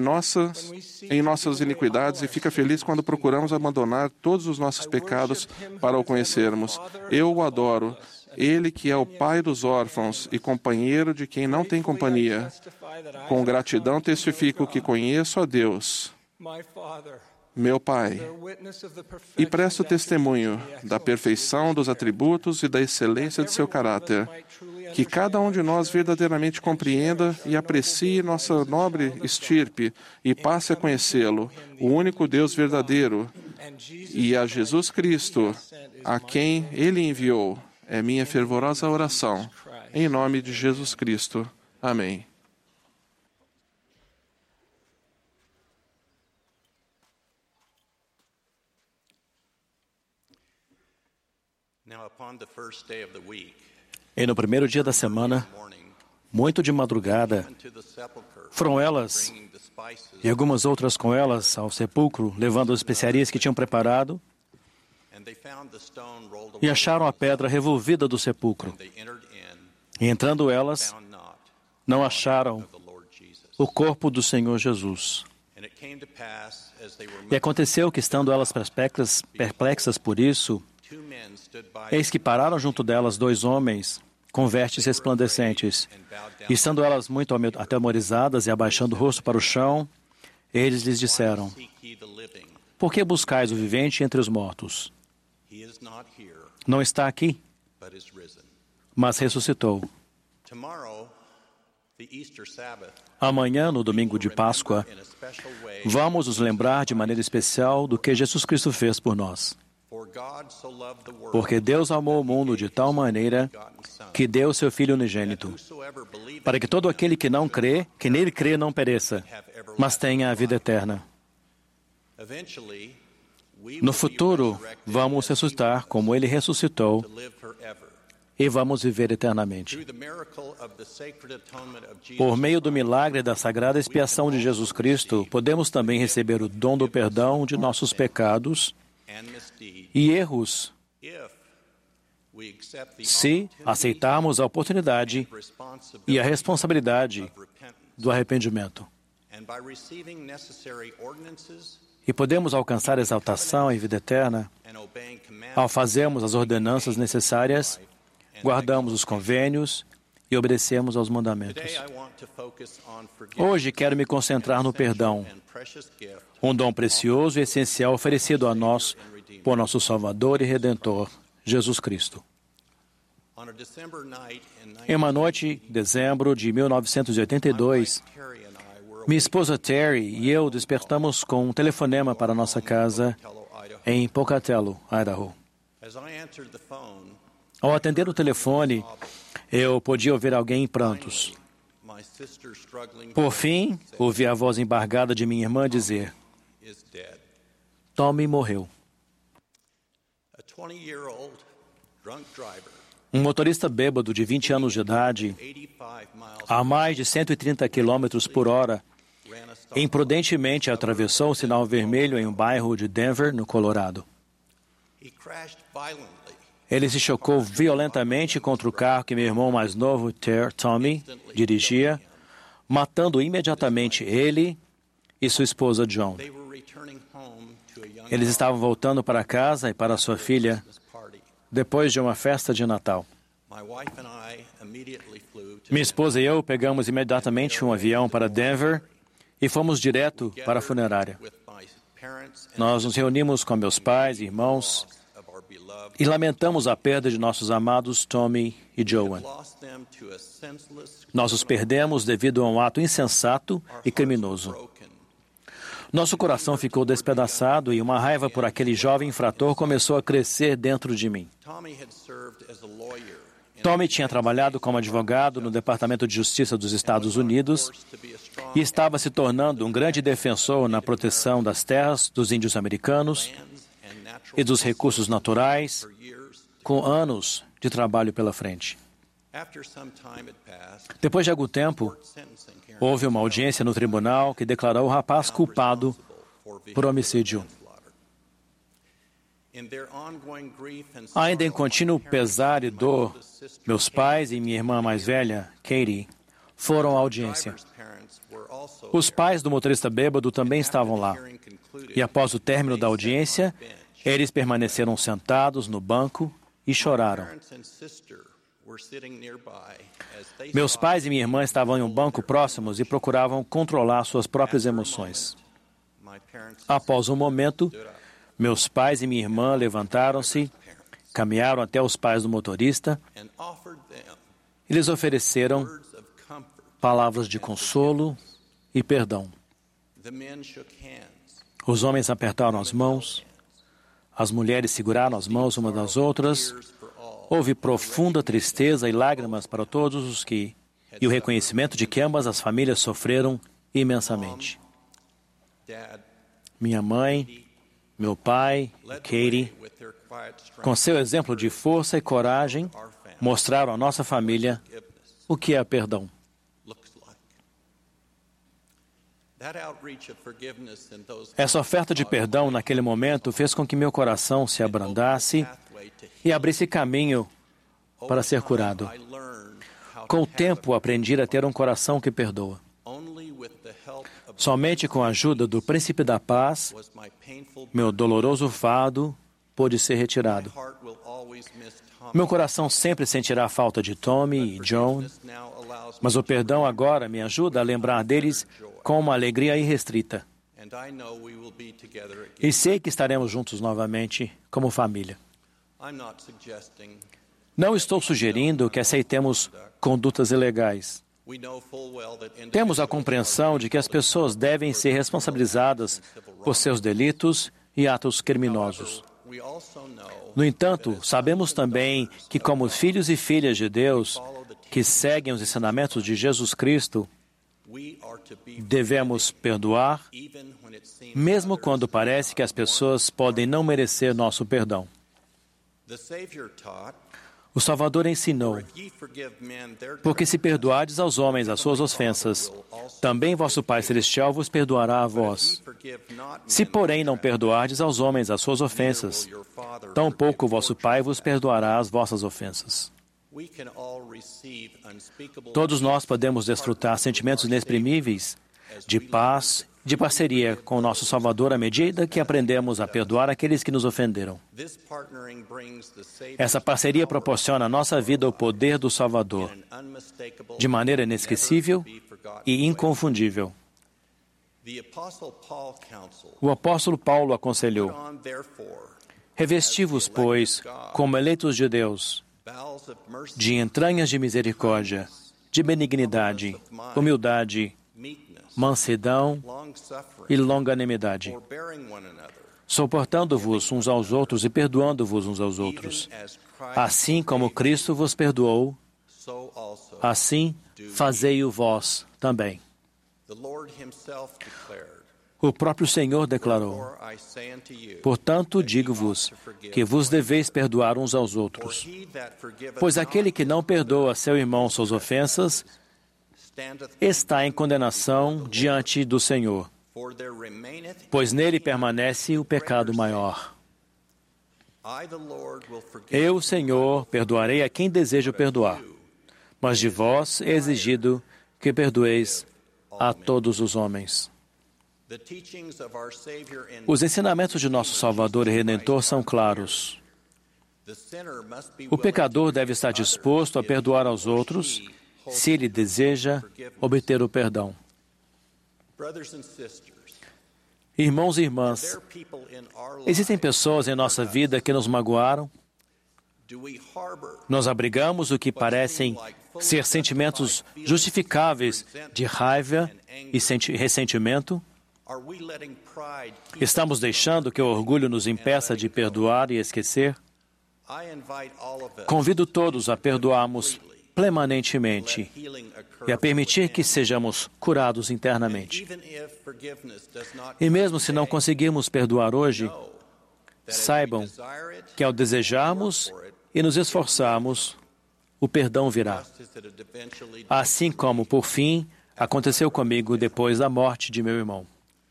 nossas iniquidades e fica feliz quando procuramos abandonar todos os nossos pecados para o conhecermos. Eu o adoro. Ele que é o Pai dos órfãos e companheiro de quem não tem companhia. Com gratidão testifico que conheço a Deus, meu Pai, e presto testemunho da perfeição dos atributos e da excelência de seu caráter. Que cada um de nós verdadeiramente compreenda e aprecie nossa nobre estirpe e passe a conhecê-lo, o único Deus verdadeiro, e a Jesus Cristo, a quem Ele enviou. É minha fervorosa oração. Em nome de Jesus Cristo. Amém. E no primeiro dia da semana, muito de madrugada, foram elas e algumas outras com elas ao sepulcro, levando as especiarias que tinham preparado, e acharam a pedra revolvida do sepulcro. E entrando elas, não acharam o corpo do Senhor Jesus. E aconteceu que, estando elas perplexas por isso, eis que pararam junto delas 2 homens com vestes resplandecentes. E estando elas muito atemorizadas e abaixando o rosto para o chão, eles lhes disseram: Por que buscais o vivente entre os mortos? Não está aqui, mas ressuscitou. Amanhã, no domingo de Páscoa, vamos nos lembrar de maneira especial do que Jesus Cristo fez por nós. Porque Deus amou o mundo de tal maneira que deu o seu Filho unigênito, para que todo aquele que não crê, que nele crê, não pereça, mas tenha a vida eterna. No futuro, vamos ressuscitar como Ele ressuscitou e vamos viver eternamente. Por meio do milagre da sagrada expiação de Jesus Cristo, podemos também receber o dom do perdão de nossos pecados e erros, se aceitarmos a oportunidade e a responsabilidade do arrependimento. E podemos alcançar exaltação e vida eterna ao fazermos as ordenanças necessárias, guardamos os convênios e obedecemos aos mandamentos. Hoje quero me concentrar no perdão, um dom precioso e essencial oferecido a nós por nosso Salvador e Redentor, Jesus Cristo. Em uma noite, em dezembro de 1982, minha esposa Terry e eu despertamos com um telefonema para nossa casa em Pocatello, Idaho. Ao atender o telefone, eu podia ouvir alguém em prantos. Por fim, ouvi a voz embargada de minha irmã dizer: Tommy morreu. Um motorista bêbado de 20 anos de idade, a mais de 130 km por hora, imprudentemente atravessou o sinal vermelho em um bairro de Denver, no Colorado. Ele se chocou violentamente contra o carro que meu irmão mais novo, Tommy, dirigia, matando imediatamente ele e sua esposa, Joan. Eles estavam voltando para casa e para sua filha depois de uma festa de Natal. Minha esposa e eu pegamos imediatamente um avião para Denver e fomos direto para a funerária. Nós nos reunimos com meus pais e irmãos e lamentamos a perda de nossos amados Tommy e Joan. Nós os perdemos devido a um ato insensato e criminoso. Nosso coração ficou despedaçado e uma raiva por aquele jovem infrator começou a crescer dentro de mim. Tommy tinha trabalhado como advogado no Departamento de Justiça dos Estados Unidos e estava se tornando um grande defensor na proteção das terras dos índios americanos e dos recursos naturais, com anos de trabalho pela frente. Depois de algum tempo, houve uma audiência no tribunal que declarou o rapaz culpado por homicídio. Ainda em contínuo pesar e dor, meus pais e minha irmã mais velha, Katie, foram à audiência. Os pais do motorista bêbado também estavam lá. E após o término da audiência, eles permaneceram sentados no banco e choraram. Meus pais e minha irmã estavam em um banco próximos e procuravam controlar suas próprias emoções. Após um momento, meus pais e minha irmã levantaram-se, caminharam até os pais do motorista e lhes ofereceram palavras de consolo e perdão. Os homens apertaram as mãos, as mulheres seguraram as mãos umas das outras, houve profunda tristeza e lágrimas para todos os que, e o reconhecimento de que ambas as famílias sofreram imensamente. Minha mãe, meu pai e Katie, com seu exemplo de força e coragem, mostraram à nossa família o que é perdão. Essa oferta de perdão naquele momento fez com que meu coração se abrandasse e abrisse caminho para ser curado. Com o tempo, aprendi a ter um coração que perdoa. Somente com a ajuda do Príncipe da Paz, meu doloroso fardo pôde ser retirado. Meu coração sempre sentirá a falta de Tommy e John, mas o perdão agora me ajuda a lembrar deles com uma alegria irrestrita. E sei que estaremos juntos novamente como família. Não estou sugerindo que aceitemos condutas ilegais. Temos a compreensão de que as pessoas devem ser responsabilizadas por seus delitos e atos criminosos. No entanto, sabemos também que, como filhos e filhas de Deus, que seguem os ensinamentos de Jesus Cristo, devemos perdoar, mesmo quando parece que as pessoas podem não merecer nosso perdão. O Salvador ensinou: porque se perdoardes aos homens as suas ofensas, também vosso Pai Celestial vos perdoará a vós. Se, porém, não perdoardes aos homens as suas ofensas, tampouco vosso Pai vos perdoará as vossas ofensas. Todos nós podemos desfrutar sentimentos inexprimíveis de paz, de parceria com o nosso Salvador à medida que aprendemos a perdoar aqueles que nos ofenderam. Essa parceria proporciona à nossa vida o poder do Salvador, de maneira inesquecível e inconfundível. O apóstolo Paulo aconselhou: revesti-vos, pois, como eleitos de Deus, de entranhas de misericórdia, de benignidade, humildade, mansidão e longanimidade, suportando-vos uns aos outros e perdoando-vos uns aos outros. Assim como Cristo vos perdoou, assim fazei-o vós também. O próprio Senhor declarou: portanto, digo-vos que vos deveis perdoar uns aos outros. Pois aquele que não perdoa seu irmão suas ofensas está em condenação diante do Senhor, pois nele permanece o pecado maior. Eu, Senhor, perdoarei a quem desejo perdoar, mas de vós é exigido que perdoeis a todos os homens. Os ensinamentos de nosso Salvador e Redentor são claros. O pecador deve estar disposto a perdoar aos outros se ele deseja obter o perdão. Irmãos e irmãs, existem pessoas em nossa vida que nos magoaram? Nós abrigamos o que parecem ser sentimentos justificáveis de raiva e ressentimento? Estamos deixando que o orgulho nos impeça de perdoar e esquecer? Convido todos a perdoarmos permanentemente e a permitir que sejamos curados internamente. E mesmo se não conseguirmos perdoar hoje, saibam que ao desejarmos e nos esforçarmos, o perdão virá. Assim como, por fim, aconteceu comigo depois da morte de meu irmão.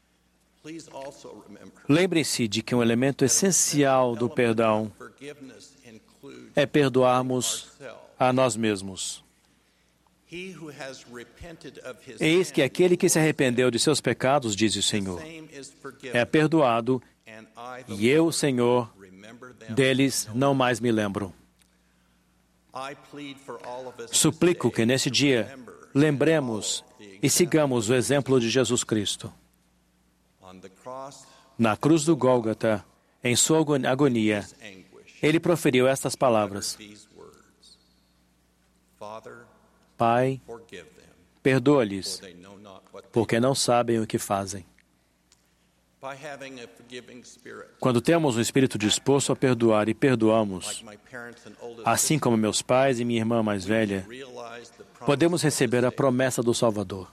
Lembrem-se de que um elemento essencial do perdão é perdoarmos a nós mesmos. Eis que aquele que se arrependeu de seus pecados, diz o Senhor, é perdoado, e eu, Senhor, deles não mais me lembro. Suplico que nesse dia lembremos e sigamos o exemplo de Jesus Cristo. Na cruz do Gólgota, em sua agonia, ele proferiu estas palavras: Pai, perdoa-lhes, porque não sabem o que fazem. Quando temos um espírito disposto a perdoar e perdoamos, assim como meus pais e minha irmã mais velha, podemos receber a promessa do Salvador.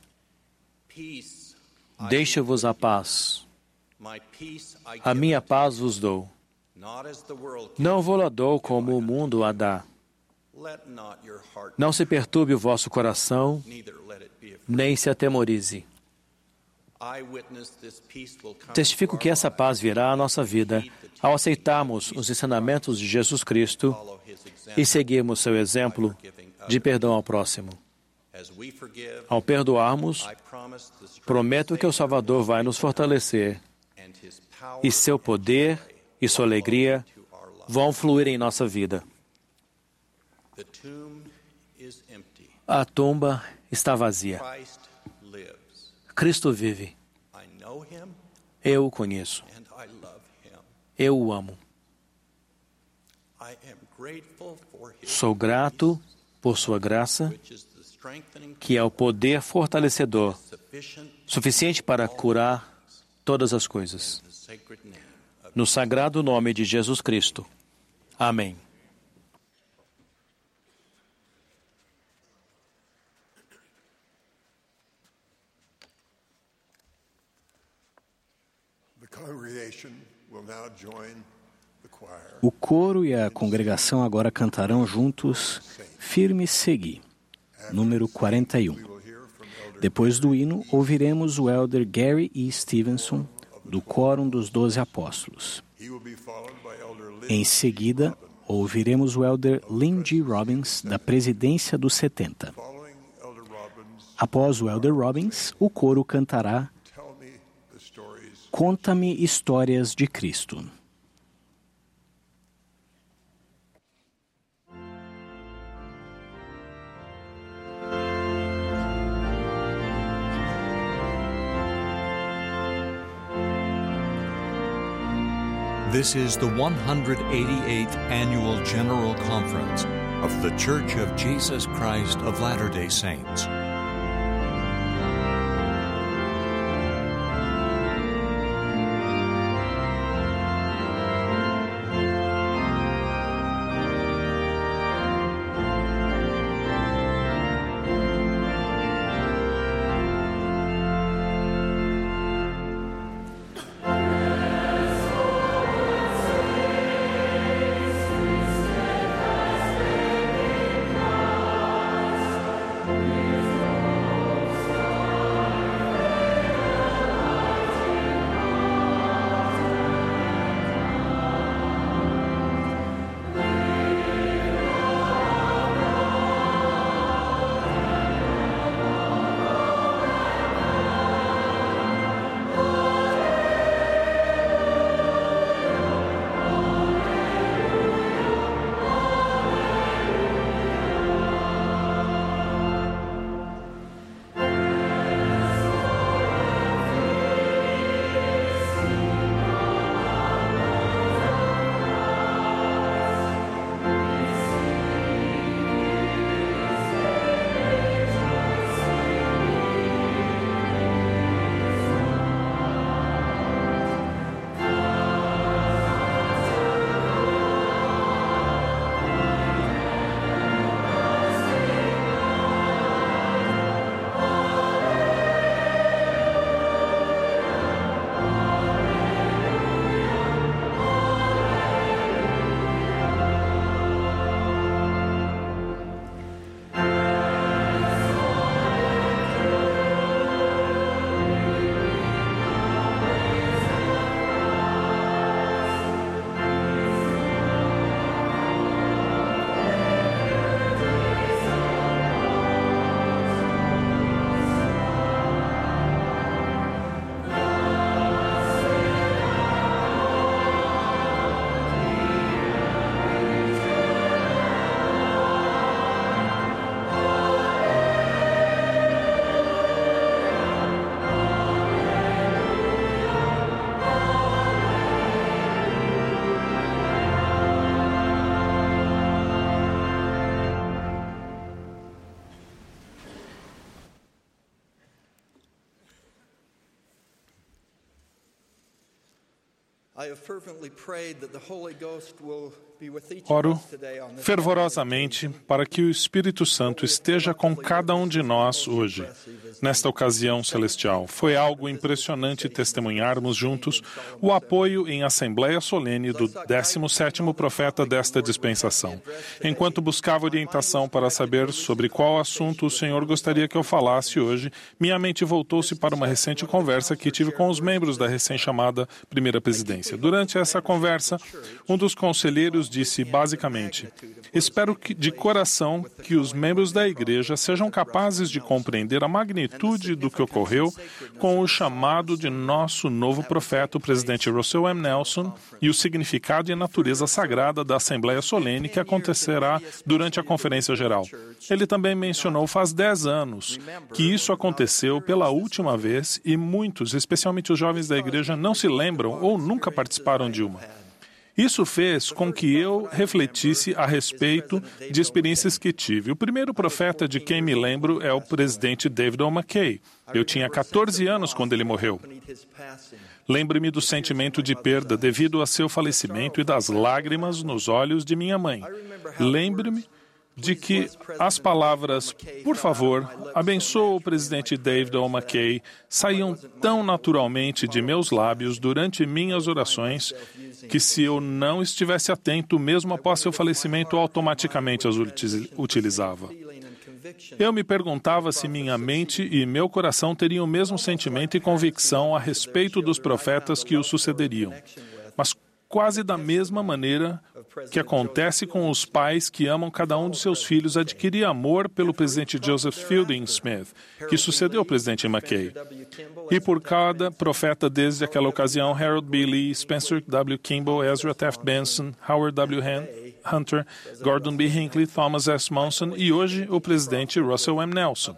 Deixo-vos a paz. A minha paz vos dou. Não vou-la dou como o mundo a dá. Não se perturbe o vosso coração, nem se atemorize. Testifico que essa paz virá à nossa vida ao aceitarmos os ensinamentos de Jesus Cristo e seguirmos seu exemplo de perdão ao próximo. Ao perdoarmos, prometo que o Salvador vai nos fortalecer e seu poder e sua alegria vão fluir em nossa vida. A tumba está vazia. Cristo vive. Eu o conheço. Eu o amo. Sou grato por sua graça, que é o poder fortalecedor, suficiente para curar todas as coisas. No sagrado nome de Jesus Cristo. Amém. O coro e a congregação agora cantarão juntos Firme Segui, número 41. Depois do hino, ouviremos o elder Gary E. Stevenson, do Quórum dos 12 Apóstolos. Em seguida, ouviremos o elder Lynn G. Robbins, da Presidência dos 70. Após o elder Robbins, o coro cantará Conta-me Histórias de Cristo. This is the 188th Annual General Conference of The Church of Jesus Christ of Latter-day Saints. Amen. Oro fervorosamente para que o Espírito Santo esteja com cada um de nós hoje, nesta ocasião celestial. Foi algo impressionante testemunharmos juntos o apoio em assembleia solene do 17º profeta desta dispensação. Enquanto buscava orientação para saber sobre qual assunto o Senhor gostaria que eu falasse hoje, minha mente voltou-se para uma recente conversa que tive com os membros da recém-chamada Primeira Presidência. Durante essa conversa, um dos conselheiros disse basicamente: espero que, de coração, que os membros da igreja sejam capazes de compreender a magnitude do que ocorreu com o chamado de nosso novo profeta, o presidente Russell M. Nelson, e o significado e a natureza sagrada da Assembleia Solene que acontecerá durante a Conferência Geral. Ele também mencionou faz 10 anos que isso aconteceu pela última vez e muitos, especialmente os jovens da igreja, não se lembram ou nunca participaram de uma. Isso fez com que eu refletisse a respeito de experiências que tive. O primeiro profeta de quem me lembro é o presidente David O. McKay. Eu tinha 14 anos quando ele morreu. Lembro-me do sentimento de perda devido a seu falecimento e das lágrimas nos olhos de minha mãe. Lembro-me de que as palavras, por favor, abençoa o presidente David O. McKay, saíam tão naturalmente de meus lábios durante minhas orações que, se eu não estivesse atento, mesmo após seu falecimento, automaticamente as utilizava. Eu me perguntava se minha mente e meu coração teriam o mesmo sentimento e convicção a respeito dos profetas que o sucederiam. Mas quase da mesma maneira que acontece com os pais que amam cada um dos seus filhos, adquiri amor pelo presidente Joseph Fielding Smith, que sucedeu o presidente McKay. E por cada profeta desde aquela ocasião, Harold B. Lee, Spencer W. Kimball, Ezra Taft Benson, Howard W. Hunter, Gordon B. Hinckley, Thomas S. Monson e hoje o presidente Russell M. Nelson.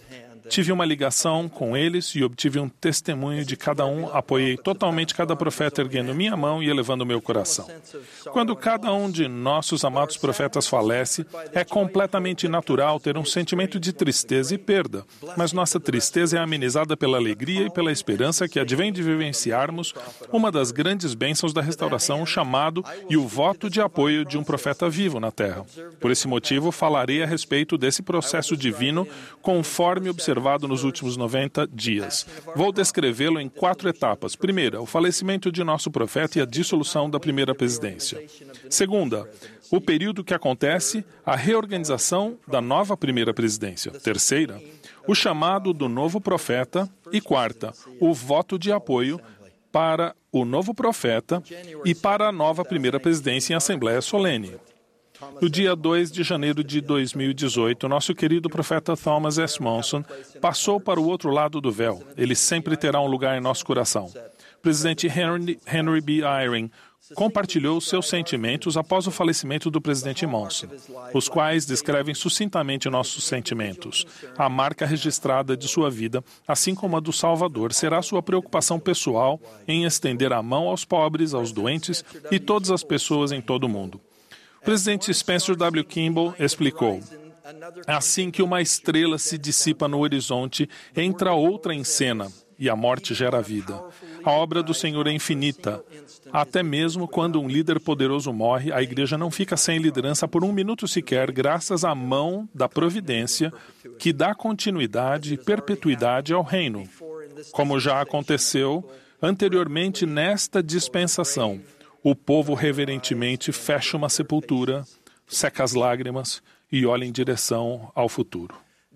Tive uma ligação com eles e obtive um testemunho de cada um. Apoiei totalmente cada profeta erguendo minha mão e elevando meu coração. Quando cada um de nossos amados profetas falece, é completamente natural ter um sentimento de tristeza e perda. Mas nossa tristeza é amenizada pela alegria e pela esperança que advém de vivenciarmos uma das grandes bênçãos da restauração, o chamado e o voto de apoio de um profeta vivo na terra. Por esse motivo, falarei a respeito desse processo divino conforme observado nos últimos 90 dias. Vou descrevê-lo em 4 etapas. Primeira, o falecimento de nosso profeta e a dissolução da primeira presidência. Segunda, o período que acontece a reorganização da nova primeira presidência. Terceira, o chamado do novo profeta. E quarta, o voto de apoio para o novo profeta e para a nova primeira presidência em Assembleia Solene. No dia 2 de janeiro de 2018, nosso querido profeta Thomas S. Monson passou para o outro lado do véu. Ele sempre terá um lugar em nosso coração. O presidente Henry B. Eyring compartilhou seus sentimentos após o falecimento do presidente Monson, os quais descrevem sucintamente nossos sentimentos. A marca registrada de sua vida, assim como a do Salvador, será sua preocupação pessoal em estender a mão aos pobres, aos doentes e todas as pessoas em todo o mundo. O presidente Spencer W. Kimball explicou: assim que uma estrela se dissipa no horizonte, entra outra em cena, e a morte gera a vida. A obra do Senhor é infinita. Até mesmo quando um líder poderoso morre, a igreja não fica sem liderança por um minuto sequer, graças à mão da providência que dá continuidade e perpetuidade ao reino. Como já aconteceu anteriormente nesta dispensação, o povo reverentemente fecha uma sepultura, seca as lágrimas e olha em direção ao futuro.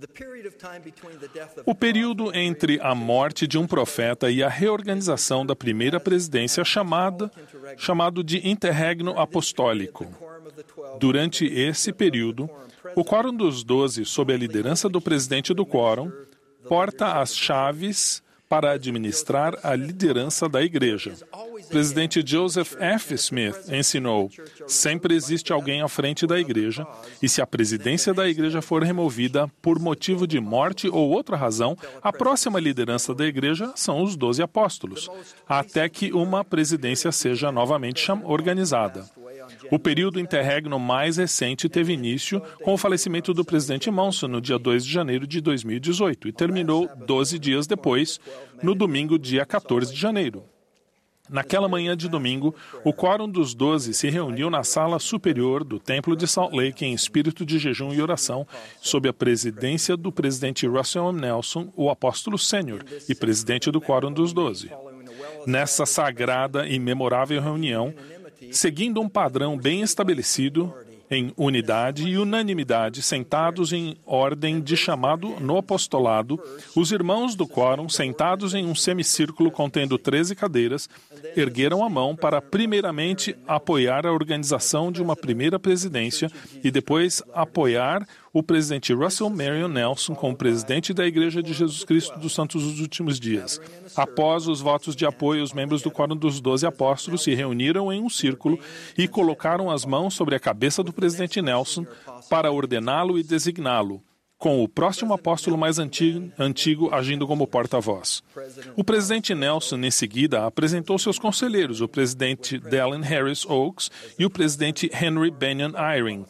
O período entre a morte de um profeta e a reorganização da primeira presidência é chamado de interregno apostólico. Durante esse período, o Quórum dos 12, sob a liderança do presidente do Quórum, porta as chaves para administrar a liderança da igreja. O presidente Joseph F. Smith ensinou: sempre existe alguém à frente da igreja, e se a presidência da igreja for removida por motivo de morte ou outra razão, a próxima liderança da igreja são os 12 apóstolos, até que uma presidência seja novamente organizada. O período interregno mais recente teve início com o falecimento do presidente Monson no dia 2 de janeiro de 2018 e terminou 12 dias depois, no domingo, dia 14 de janeiro. Naquela manhã de domingo, o Quórum dos 12 se reuniu na sala superior do Templo de Salt Lake em espírito de jejum e oração, sob a presidência do presidente Russell M. Nelson, o apóstolo sênior e presidente do Quórum dos 12. Nessa sagrada e memorável reunião, seguindo um padrão bem estabelecido, em unidade e unanimidade, sentados em ordem de chamado no apostolado, os irmãos do quórum, sentados em um semicírculo contendo 13 cadeiras, ergueram a mão para primeiramente apoiar a organização de uma primeira presidência e depois apoiar o presidente Russell Marion Nelson como presidente da Igreja de Jesus Cristo dos Santos dos Últimos Dias. Após os votos de apoio, os membros do Quórum dos 12 Apóstolos se reuniram em um círculo e colocaram as mãos sobre a cabeça do presidente Nelson para ordená-lo e designá-lo, com o próximo apóstolo mais antigo agindo como porta-voz. O presidente Nelson, em seguida, apresentou seus conselheiros, o presidente Dallin Harris Oaks e o presidente Henry Benyon Eyring,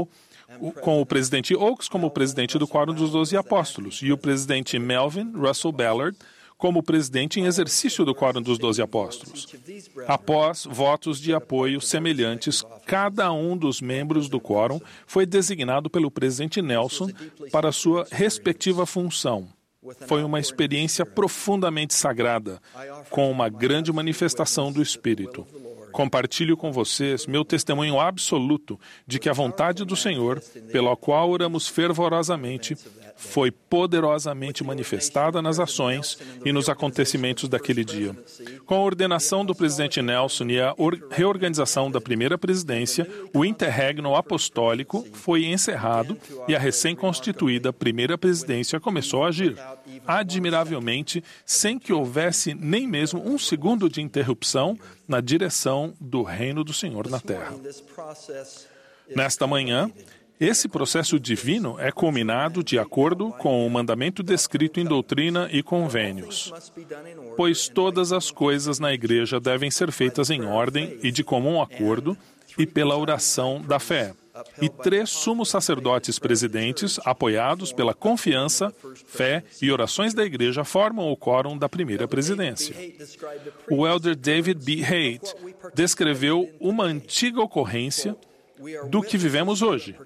com o presidente Oaks como presidente do Quórum dos 12 Apóstolos e o presidente Melvin Russell Ballard como presidente em exercício do Quórum dos 12 Apóstolos. Após votos de apoio semelhantes, cada um dos membros do Quórum foi designado pelo presidente Nelson para sua respectiva função. Foi uma experiência profundamente sagrada, com uma grande manifestação do Espírito. Compartilho com vocês meu testemunho absoluto de que a vontade do Senhor, pela qual oramos fervorosamente, foi poderosamente manifestada nas ações e nos acontecimentos daquele dia. Com a ordenação do presidente Nelson e a reorganização da primeira presidência, o interregno apostólico foi encerrado e a recém-constituída primeira presidência começou a agir, admiravelmente, sem que houvesse nem mesmo um segundo de interrupção na direção do reino do Senhor na terra. Nesta manhã, esse processo divino é culminado de acordo com o mandamento descrito em Doutrina e Convênios. Pois todas as coisas na igreja devem ser feitas em ordem e de comum acordo e pela oração da fé. E 3 sumos sacerdotes presidentes, apoiados pela confiança, fé e orações da igreja, formam o quórum da primeira presidência. O elder David B. Haight descreveu uma antiga ocorrência do que vivemos hoje.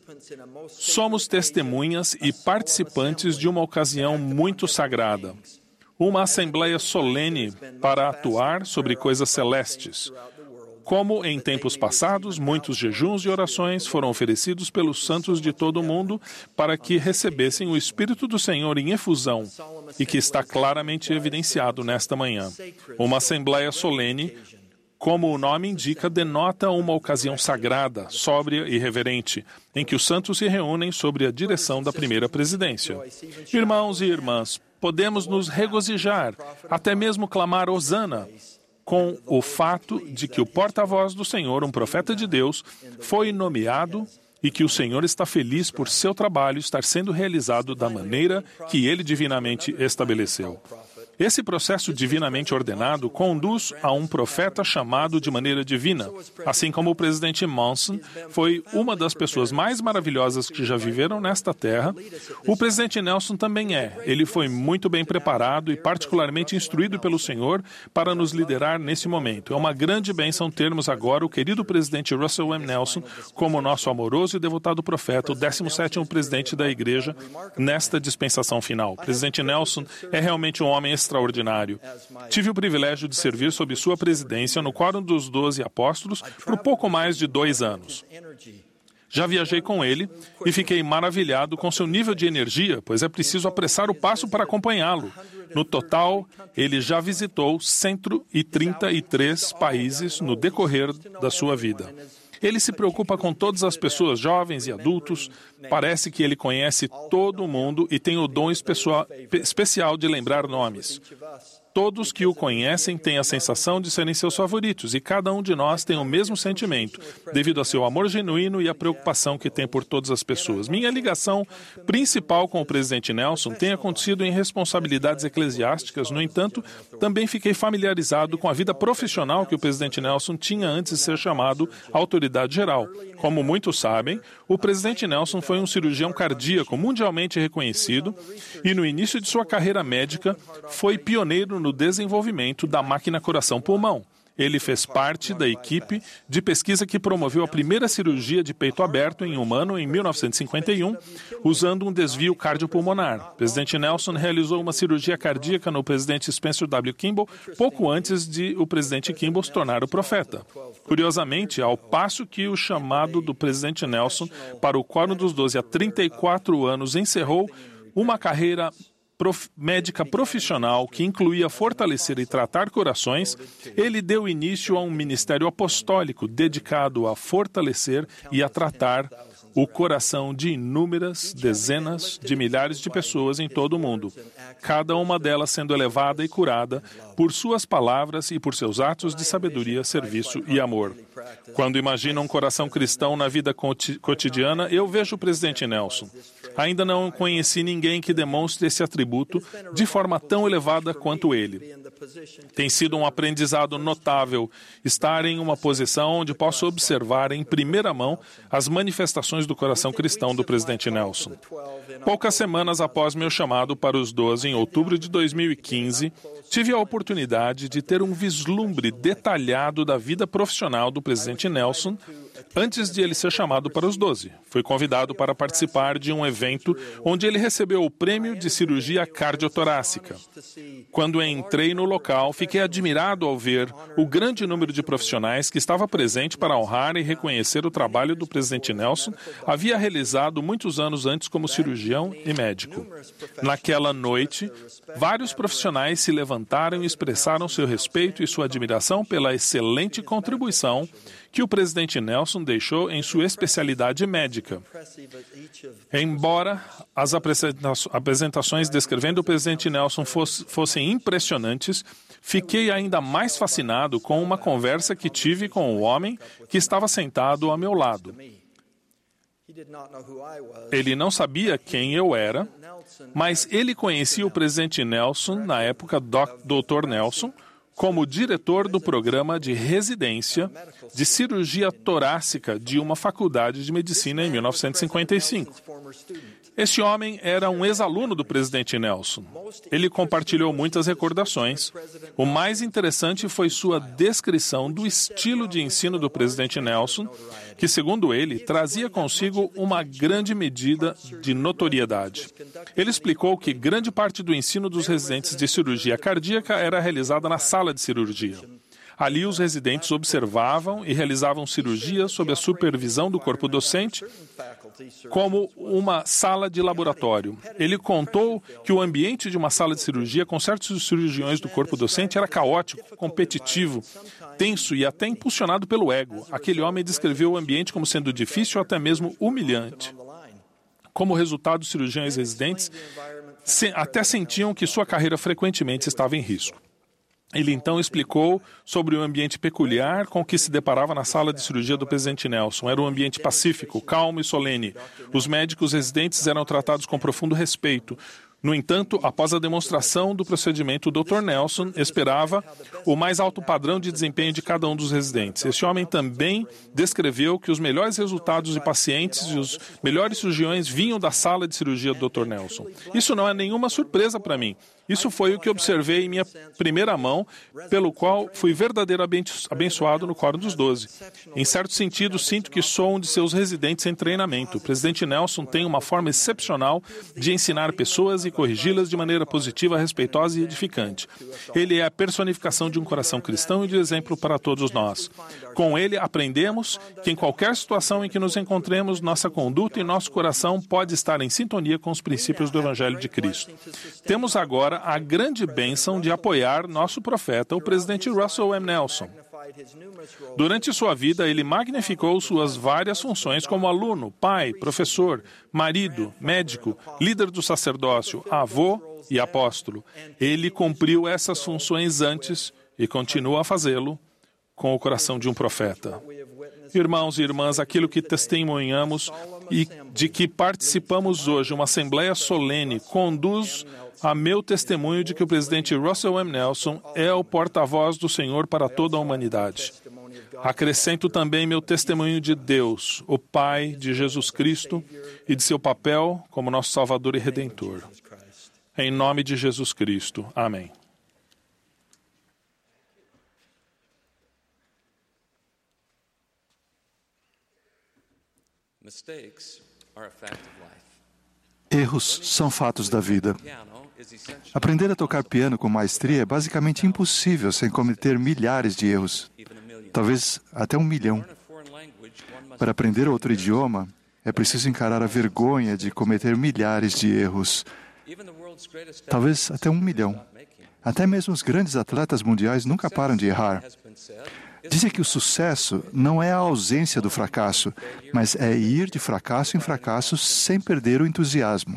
Somos testemunhas e participantes de uma ocasião muito sagrada, uma assembleia solene para atuar sobre coisas celestes. Como em tempos passados, muitos jejuns e orações foram oferecidos pelos santos de todo o mundo para que recebessem o Espírito do Senhor em efusão e que está claramente evidenciado nesta manhã. Uma assembleia solene, como o nome indica, denota uma ocasião sagrada, sóbria e reverente, em que os santos se reúnem sob a direção da primeira presidência. Irmãos e irmãs, podemos nos regozijar, até mesmo clamar Hosana, com o fato de que o porta-voz do Senhor, um profeta de Deus, foi nomeado e que o Senhor está feliz por seu trabalho estar sendo realizado da maneira que Ele divinamente estabeleceu. Esse processo divinamente ordenado conduz a um profeta chamado de maneira divina, assim como o presidente Monson foi uma das pessoas mais maravilhosas que já viveram nesta terra. O presidente Nelson também é. Ele foi muito bem preparado e particularmente instruído pelo Senhor para nos liderar nesse momento. É uma grande bênção termos agora o querido presidente Russell M. Nelson como nosso amoroso e devotado profeta, o 17º presidente da igreja nesta dispensação final. O presidente Nelson é realmente um homem extraordinário. Tive o privilégio de servir sob sua presidência no Quórum dos 12 Apóstolos por pouco mais de 2 anos. Já viajei com ele e fiquei maravilhado com seu nível de energia, pois é preciso apressar o passo para acompanhá-lo. No total, ele já visitou 133 países no decorrer da sua vida. Ele se preocupa com todas as pessoas, jovens e adultos. Parece que ele conhece todo mundo e tem o dom especial de lembrar nomes. Todos que o conhecem têm a sensação de serem seus favoritos e cada um de nós tem o mesmo sentimento, devido a seu amor genuíno e a preocupação que tem por todas as pessoas. Minha ligação principal com o presidente Nelson tem acontecido em responsabilidades eclesiásticas. No entanto, também fiquei familiarizado com a vida profissional que o presidente Nelson tinha antes de ser chamado autoridade geral. Como muitos sabem, o presidente Nelson foi um cirurgião cardíaco mundialmente reconhecido e no início de sua carreira médica foi pioneiro no desenvolvimento da máquina coração-pulmão. Ele fez parte da equipe de pesquisa que promoveu a primeira cirurgia de peito aberto em humano em 1951, usando um desvio cardiopulmonar. O presidente Nelson realizou uma cirurgia cardíaca no presidente Spencer W. Kimball pouco antes de o presidente Kimball se tornar o profeta. Curiosamente, ao passo que o chamado do presidente Nelson para o Quórum dos 12 há 34 anos encerrou uma carreira médica profissional que incluía fortalecer e tratar corações, ele deu início a um ministério apostólico dedicado a fortalecer e a tratar o coração de inúmeras dezenas de milhares de pessoas em todo o mundo, cada uma delas sendo elevada e curada por suas palavras e por seus atos de sabedoria, serviço e amor. Quando imagino um coração cristão na vida cotidiana, eu vejo o presidente Nelson. Ainda não conheci ninguém que demonstre esse atributo de forma tão elevada quanto ele. Tem sido um aprendizado notável estar em uma posição onde posso observar em primeira mão as manifestações do coração cristão do presidente Nelson. Poucas semanas após meu chamado para os 12, em outubro de 2015, tive a oportunidade de ter um vislumbre detalhado da vida profissional do presidente Nelson antes de ele ser chamado para os 12. Fui convidado para participar de um evento onde ele recebeu o prêmio de cirurgia cardiotorácica. Quando entrei no local, fiquei admirado ao ver o grande número de profissionais que estava presente para honrar e reconhecer o trabalho do presidente Nelson havia realizado muitos anos antes como cirurgião e médico. Naquela noite, vários profissionais se levantaram e expressaram seu respeito e sua admiração pela excelente contribuição que o presidente Nelson deixou em sua especialidade médica. Embora as apresentações descrevendo o presidente Nelson fossem impressionantes, fiquei ainda mais fascinado com uma conversa que tive com o homem que estava sentado ao meu lado. Ele não sabia quem eu era, mas ele conhecia o presidente Nelson, na época Dr. Nelson, como diretor do programa de residência de cirurgia torácica de uma faculdade de medicina em 1955. Este homem era um ex-aluno do presidente Nelson. Ele compartilhou muitas recordações. O mais interessante foi sua descrição do estilo de ensino do presidente Nelson, que, segundo ele, trazia consigo uma grande medida de notoriedade. Ele explicou que grande parte do ensino dos residentes de cirurgia cardíaca era realizada na sala de cirurgia. Ali, os residentes observavam e realizavam cirurgias sob a supervisão do corpo docente, como uma sala de laboratório. Ele contou que o ambiente de uma sala de cirurgia com certos cirurgiões do corpo docente era caótico, competitivo, tenso e até impulsionado pelo ego. Aquele homem descreveu o ambiente como sendo difícil ou até mesmo humilhante. Como resultado, os cirurgiões residentes até sentiam que sua carreira frequentemente estava em risco. Ele então explicou sobre o ambiente peculiar com que se deparava na sala de cirurgia do presidente Nelson. Era um ambiente pacífico, calmo e solene. Os médicos residentes eram tratados com profundo respeito. No entanto, após a demonstração do procedimento, o Dr. Nelson esperava o mais alto padrão de desempenho de cada um dos residentes. Este homem também descreveu que os melhores resultados de pacientes e os melhores cirurgiões vinham da sala de cirurgia do Dr. Nelson. Isso não é nenhuma surpresa para mim. Isso foi o que observei em minha primeira mão, pelo qual fui verdadeiramente abençoado no Quórum dos 12. Em certo sentido, sinto que sou um de seus residentes em treinamento. O presidente Nelson tem uma forma excepcional de ensinar pessoas e corrigi-las de maneira positiva, respeitosa e edificante. Ele é a personificação de um coração cristão e de exemplo para todos nós. Com ele, aprendemos que em qualquer situação em que nos encontremos, nossa conduta e nosso coração pode estar em sintonia com os princípios do Evangelho de Cristo. Temos agora a grande bênção de apoiar nosso profeta, o presidente Russell M. Nelson. Durante sua vida, ele magnificou suas várias funções como aluno, pai, professor, marido, médico, líder do sacerdócio, avô e apóstolo. Ele cumpriu essas funções antes e continua a fazê-lo com o coração de um profeta. Irmãos e irmãs, aquilo que testemunhamos e de que participamos hoje, uma assembleia solene, conduz a meu testemunho de que o presidente Russell M. Nelson é o porta-voz do Senhor para toda a humanidade. Acrescento também meu testemunho de Deus, o Pai de Jesus Cristo, e de seu papel como nosso Salvador e Redentor. Em nome de Jesus Cristo. Amém. Erros são fatos da vida. Aprender a tocar piano com maestria é basicamente impossível sem cometer milhares de erros, talvez até 1 milhão. Para aprender outro idioma, é preciso encarar a vergonha de cometer milhares de erros, talvez até 1 milhão. Até mesmo os grandes atletas mundiais nunca param de errar. Dizem que o sucesso não é a ausência do fracasso, mas é ir de fracasso em fracasso sem perder o entusiasmo.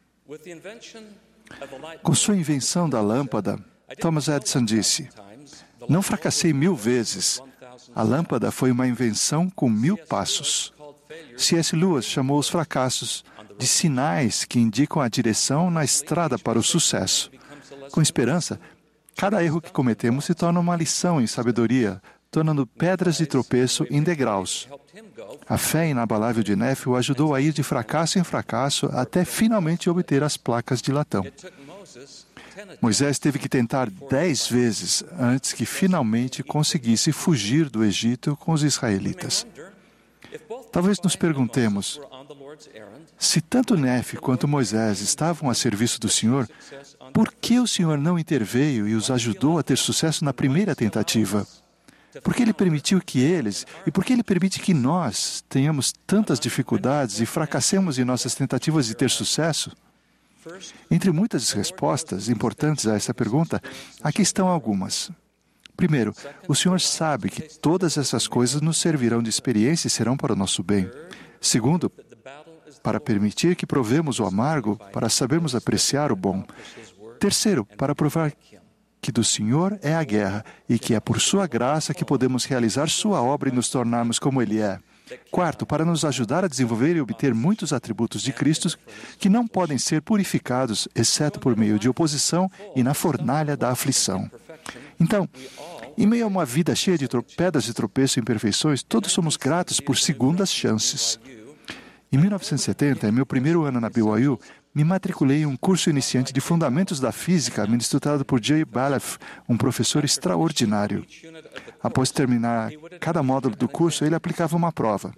Com sua invenção da lâmpada, Thomas Edison disse: "Não fracassei 1000 vezes. A lâmpada foi uma invenção com 1000 passos." C.S. Lewis chamou os fracassos de sinais que indicam a direção na estrada para o sucesso. Com esperança, cada erro que cometemos se torna uma lição em sabedoria, tornando pedras de tropeço em degraus. A fé inabalável de Nefe o ajudou a ir de fracasso em fracasso até finalmente obter as placas de latão. Moisés teve que tentar 10 vezes antes que finalmente conseguisse fugir do Egito com os israelitas. Talvez nos perguntemos, se tanto Nefe quanto Moisés estavam a serviço do Senhor, por que o Senhor não interveio e os ajudou a ter sucesso na primeira tentativa? Por que Ele permitiu que eles, e por que Ele permite que nós tenhamos tantas dificuldades e fracassemos em nossas tentativas de ter sucesso? Entre muitas respostas importantes a essa pergunta, aqui estão algumas. Primeiro, o Senhor sabe que todas essas coisas nos servirão de experiência e serão para o nosso bem. Segundo, para permitir que provemos o amargo, para sabermos apreciar o bom. Terceiro, para provar que do Senhor é a guerra e que é por sua graça que podemos realizar sua obra e nos tornarmos como Ele é. Quarto, para nos ajudar a desenvolver e obter muitos atributos de Cristo que não podem ser purificados, exceto por meio de oposição e na fornalha da aflição. Então, em meio a uma vida cheia de pedras de tropeço e imperfeições, todos somos gratos por segundas chances. Em 1970, em meu primeiro ano na BYU, me matriculei em um curso iniciante de Fundamentos da Física, ministrado por Jay Baleff, um professor extraordinário. Após terminar cada módulo do curso, ele aplicava uma prova.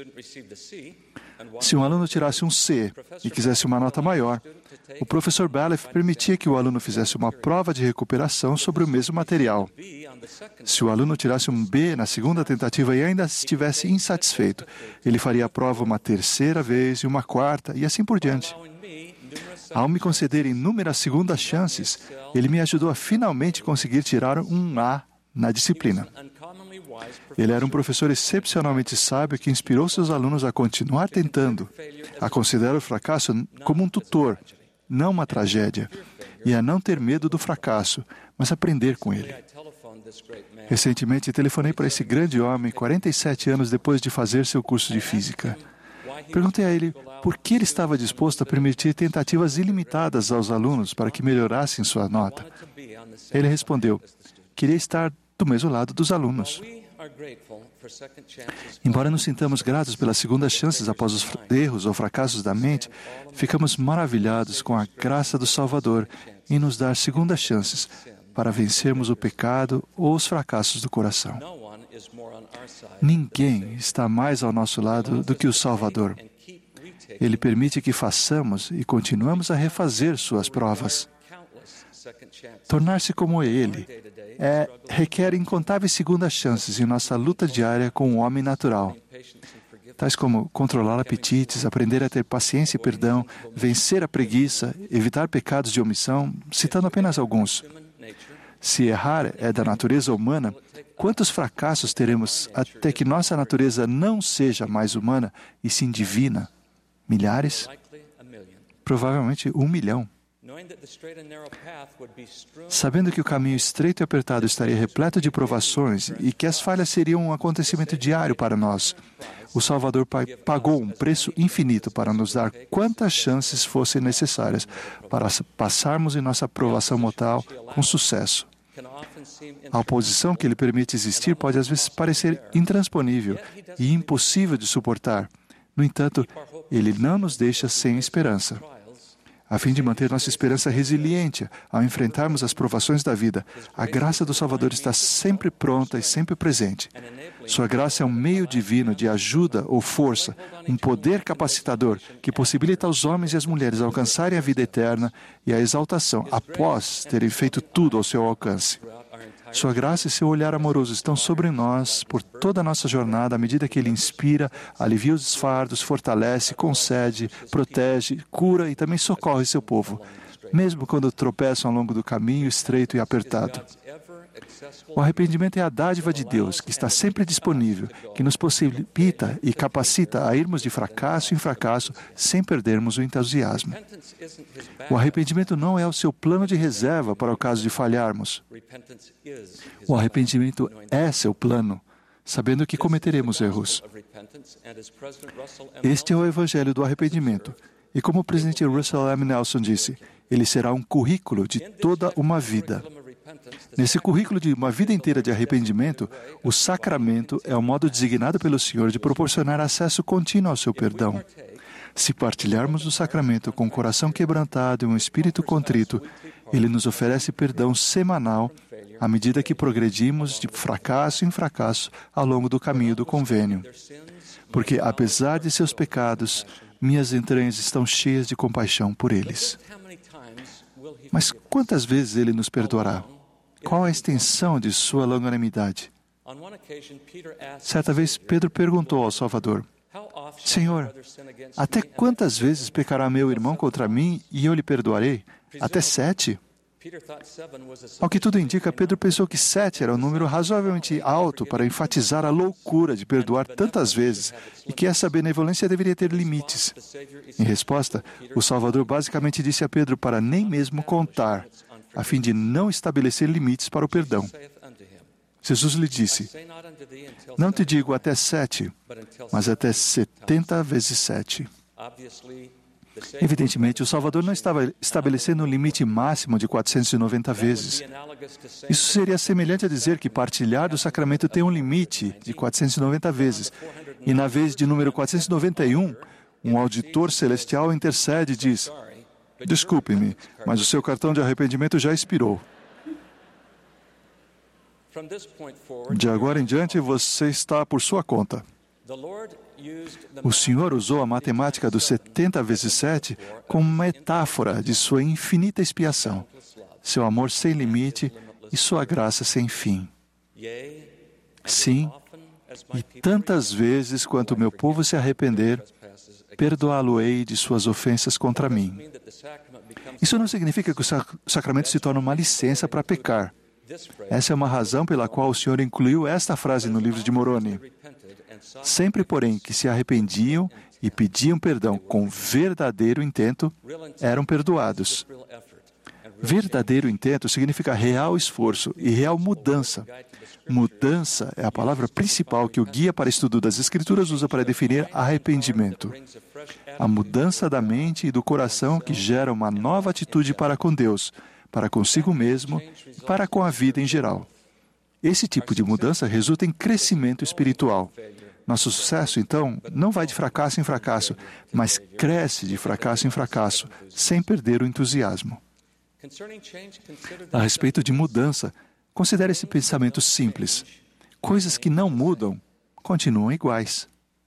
Se um aluno tirasse um C e quisesse uma nota maior, o professor Baleff permitia que o aluno fizesse uma prova de recuperação sobre o mesmo material. Se o aluno tirasse um B na segunda tentativa e ainda estivesse insatisfeito, ele faria a prova uma terceira vez e uma quarta, e assim por diante. Ao me conceder inúmeras segundas chances, ele me ajudou a finalmente conseguir tirar um A na disciplina. Ele era um professor excepcionalmente sábio que inspirou seus alunos a continuar tentando, a considerar o fracasso como um tutor, não uma tragédia, e a não ter medo do fracasso, mas aprender com ele. Recentemente, telefonei para esse grande homem, 47 anos depois de fazer seu curso de física. Perguntei a ele por que ele estava disposto a permitir tentativas ilimitadas aos alunos para que melhorassem sua nota. Ele respondeu: queria estar do mesmo lado dos alunos. Embora nos sintamos gratos pelas segundas chances após os erros ou fracassos da mente, ficamos maravilhados com a graça do Salvador em nos dar segundas chances para vencermos o pecado ou os fracassos do coração. Ninguém está mais ao nosso lado do que o Salvador. Ele permite que façamos e continuamos a refazer suas provas. Tornar-se como Ele requer incontáveis segundas chances em nossa luta diária com o homem natural, tais como controlar apetites, aprender a ter paciência e perdão, vencer a preguiça, evitar pecados de omissão, citando apenas alguns. Se errar é da natureza humana, quantos fracassos teremos até que nossa natureza não seja mais humana e sim divina? Milhares? Provavelmente 1 milhão. Sabendo que o caminho estreito e apertado estaria repleto de provações e que as falhas seriam um acontecimento diário para nós, o Salvador pagou um preço infinito para nos dar quantas chances fossem necessárias para passarmos em nossa provação mortal com sucesso. A oposição que Ele permite existir pode às vezes parecer intransponível e impossível de suportar. No entanto, Ele não nos deixa sem esperança. a fim de manter nossa esperança resiliente ao enfrentarmos as provações da vida. A graça do Salvador está sempre pronta e sempre presente. Sua graça é um meio divino de ajuda ou força, um poder capacitador que possibilita aos homens e às mulheres alcançarem a vida eterna e a exaltação após terem feito tudo ao seu alcance. Sua graça e seu olhar amoroso estão sobre nós por toda a nossa jornada, à medida que Ele inspira, alivia os fardos, fortalece, concede, protege, cura e também socorre seu povo, mesmo quando tropeçam ao longo do caminho estreito e apertado. O arrependimento é a dádiva de Deus, que está sempre disponível, que nos possibilita e capacita a irmos de fracasso em fracasso sem perdermos o entusiasmo. O arrependimento não é o seu plano de reserva para o caso de falharmos. O arrependimento é seu plano, sabendo que cometeremos erros. Este é o Evangelho do arrependimento. E como o presidente Russell M. Nelson disse, ele será um currículo de toda uma vida. Nesse currículo de uma vida inteira de arrependimento, o sacramento é o modo designado pelo Senhor de proporcionar acesso contínuo ao seu perdão. Se partilharmos do sacramento com o coração quebrantado e um espírito contrito, Ele nos oferece perdão semanal à medida que progredimos de fracasso em fracasso ao longo do caminho do convênio. Porque, apesar de seus pecados, minhas entranhas estão cheias de compaixão por eles. Mas quantas vezes Ele nos perdoará? Qual a extensão de sua longanimidade? Certa vez, Pedro perguntou ao Salvador, Senhor, até quantas vezes pecará meu irmão contra mim e eu lhe perdoarei? Até 7? Ao que tudo indica, Pedro pensou que 7 era um número razoavelmente alto para enfatizar a loucura de perdoar tantas vezes e que essa benevolência deveria ter limites. Em resposta, o Salvador basicamente disse a Pedro para nem mesmo contar, a fim de não estabelecer limites para o perdão. Jesus lhe disse, não te digo até 7, mas até 70 vezes 7. Evidentemente, o Salvador não estava estabelecendo um limite máximo de 490 vezes. Isso seria semelhante a dizer que partilhar do sacramento tem um limite de 490 vezes. E na vez de número 491, um auditor celestial intercede e diz, desculpe-me, mas o seu cartão de arrependimento já expirou. De agora em diante, você está por sua conta. O Senhor usou a matemática dos 70 vezes 7 como metáfora de sua infinita expiação, seu amor sem limite e sua graça sem fim. Sim, e tantas vezes quanto o meu povo se arrepender, perdoá-lo-ei de suas ofensas contra mim. Isso não significa que o sacramento se torna uma licença para pecar. Essa é uma razão pela qual o Senhor incluiu esta frase no livro de Moroni. Sempre, porém, que se arrependiam e pediam perdão com verdadeiro intento, eram perdoados. Verdadeiro intento significa real esforço e real mudança. Mudança é a palavra principal que o guia para estudo das Escrituras usa para definir arrependimento. A mudança da mente e do coração que gera uma nova atitude para com Deus, para consigo mesmo e para com a vida em geral. Esse tipo de mudança resulta em crescimento espiritual. Nosso sucesso, então, não vai de fracasso em fracasso, mas cresce de fracasso em fracasso, sem perder o entusiasmo. A respeito de mudança, considere esse pensamento simples. Coisas que não mudam, continuam iguais.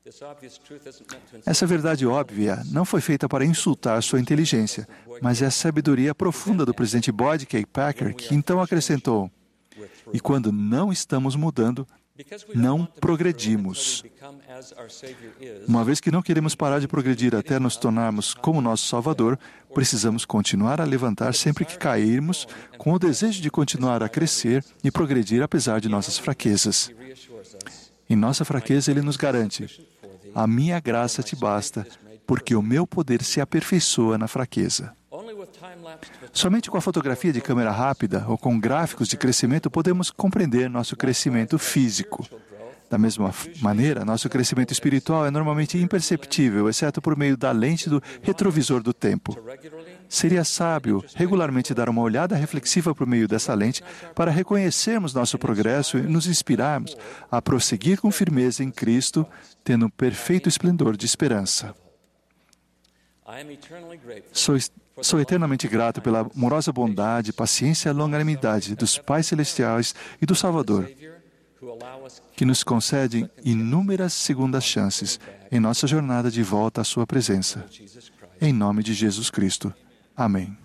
Essa verdade óbvia não foi feita para insultar sua inteligência, mas é a sabedoria profunda do presidente Boyd K. Packer, que então acrescentou, e quando não estamos mudando, não progredimos. Uma vez que não queremos parar de progredir até nos tornarmos como nosso Salvador, precisamos continuar a levantar sempre que cairmos, com o desejo de continuar a crescer e progredir apesar de nossas fraquezas. Em nossa fraqueza, Ele nos garante, a minha graça te basta, porque o meu poder se aperfeiçoa na fraqueza. Somente com a fotografia de câmera rápida ou com gráficos de crescimento podemos compreender nosso crescimento físico. Da mesma maneira, nosso crescimento espiritual é normalmente imperceptível, exceto por meio da lente do retrovisor do tempo. Seria sábio regularmente dar uma olhada reflexiva por meio dessa lente para reconhecermos nosso progresso e nos inspirarmos a prosseguir com firmeza em Cristo, tendo um perfeito esplendor de esperança. Sou eternamente grato pela amorosa bondade, paciência e longanimidade dos pais celestiais e do Salvador, que nos concedem inúmeras segundas chances em nossa jornada de volta à sua presença. Em nome de Jesus Cristo. Amém.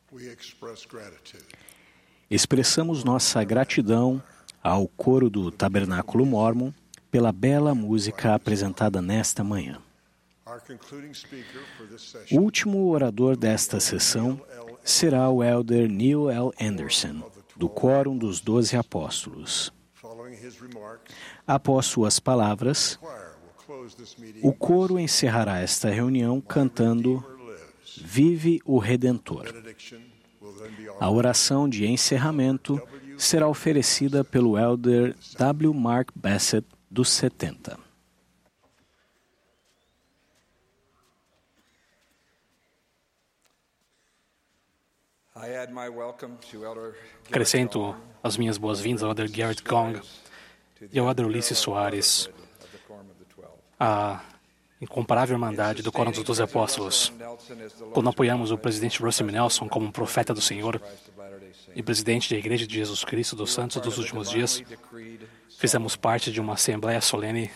Expressamos nossa gratidão ao coro do Tabernáculo Mórmon pela bela música apresentada nesta manhã. O último orador desta sessão será o Elder Neil L. Anderson, do Quórum dos 12 Apóstolos. Após suas palavras, o coro encerrará esta reunião cantando Vive o Redentor. A oração de encerramento será oferecida pelo Elder W. Mark Bassett, dos 70. Acrescento as minhas boas-vindas ao Elder Garrett Gong e ao Elder Ulisses Soares, a incomparável irmandade do Quórum dos 12 Apóstolos. Quando apoiamos o presidente Russell M. Nelson como um profeta do Senhor e presidente da Igreja de Jesus Cristo dos Santos dos Últimos Dias, fizemos parte de uma assembleia solene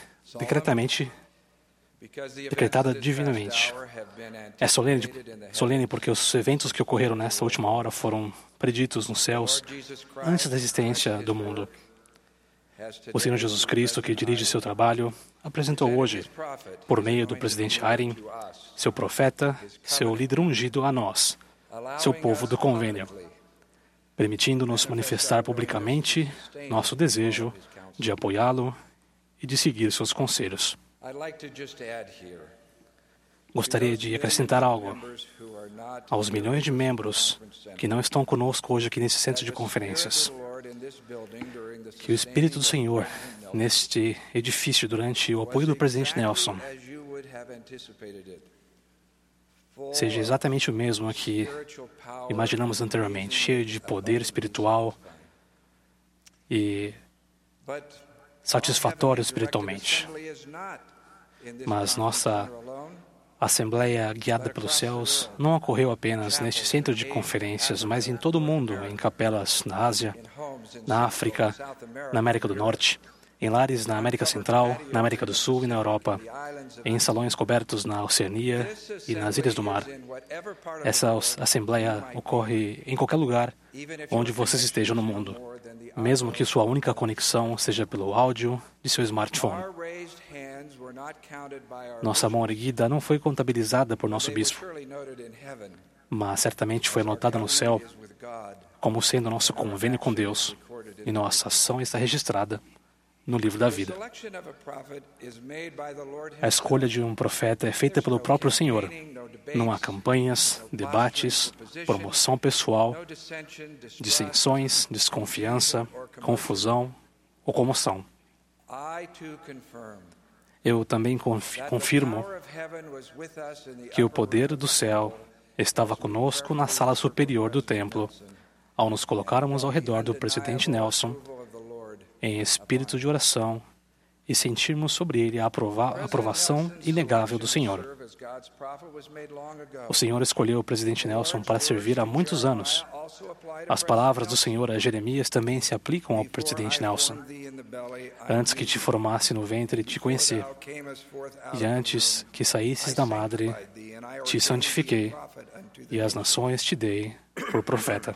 decretada divinamente. É solene porque os eventos que ocorreram nesta última hora foram preditos nos céus antes da existência do mundo. O Senhor Jesus Cristo, que dirige seu trabalho, apresentou hoje, por meio do presidente Eyring, seu profeta, seu líder ungido a nós, seu povo do convênio, permitindo-nos manifestar publicamente nosso desejo de apoiá-lo e de seguir seus conselhos. Gostaria de acrescentar algo aos milhões de membros que não estão conosco hoje aqui nesse centro de conferências. Que o Espírito do Senhor, neste edifício, durante o apoio do presidente Nelson, seja exatamente o mesmo que imaginamos anteriormente, cheio de poder espiritual e satisfatório espiritualmente. Mas nossa Assembleia guiada pelos céus não ocorreu apenas neste centro de conferências, mas em todo o mundo, em capelas na Ásia, na África, na América do Norte, em lares na América Central, na América do Sul e na Europa, em salões cobertos na Oceania e nas Ilhas do Mar. Essa Assembleia ocorre em qualquer lugar onde vocês estejam no mundo, mesmo que sua única conexão seja pelo áudio de seu smartphone. Nossa mão erguida não foi contabilizada por nosso bispo, mas certamente foi anotada no céu como sendo nosso convênio com Deus, e nossa ação está registrada no livro da vida. A escolha de um profeta é feita pelo próprio Senhor. Não há campanhas, debates, promoção pessoal, dissensões, desconfiança, confusão ou comoção. Eu também confirmo que o poder do céu estava conosco na sala superior do templo, ao nos colocarmos ao redor do presidente Nelson, em espírito de oração, e sentirmos sobre ele a aprovação inegável do Senhor. O Senhor escolheu o presidente Nelson para servir há muitos anos. As palavras do Senhor a Jeremias também se aplicam ao presidente Nelson. Antes que te formasse no ventre, te conheci. E antes que saísses da madre, te santifiquei. E as nações te dei por profeta.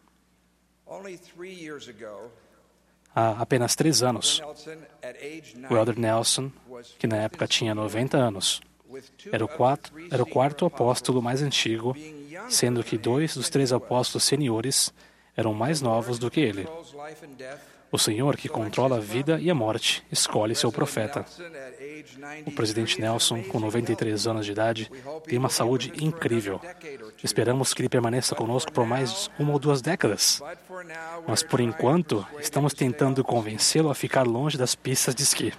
Há apenas 3 anos, o Elder Nelson, que na época tinha 90 anos, era o quarto apóstolo mais antigo, sendo que 2 dos 3 apóstolos seniores eram mais novos do que ele. O Senhor, que controla a vida e a morte, escolhe seu profeta. O presidente Nelson, com 93 anos de idade, tem uma saúde incrível. Esperamos que ele permaneça conosco por mais 1 ou 2 décadas. Mas, por enquanto, estamos tentando convencê-lo a ficar longe das pistas de esqui.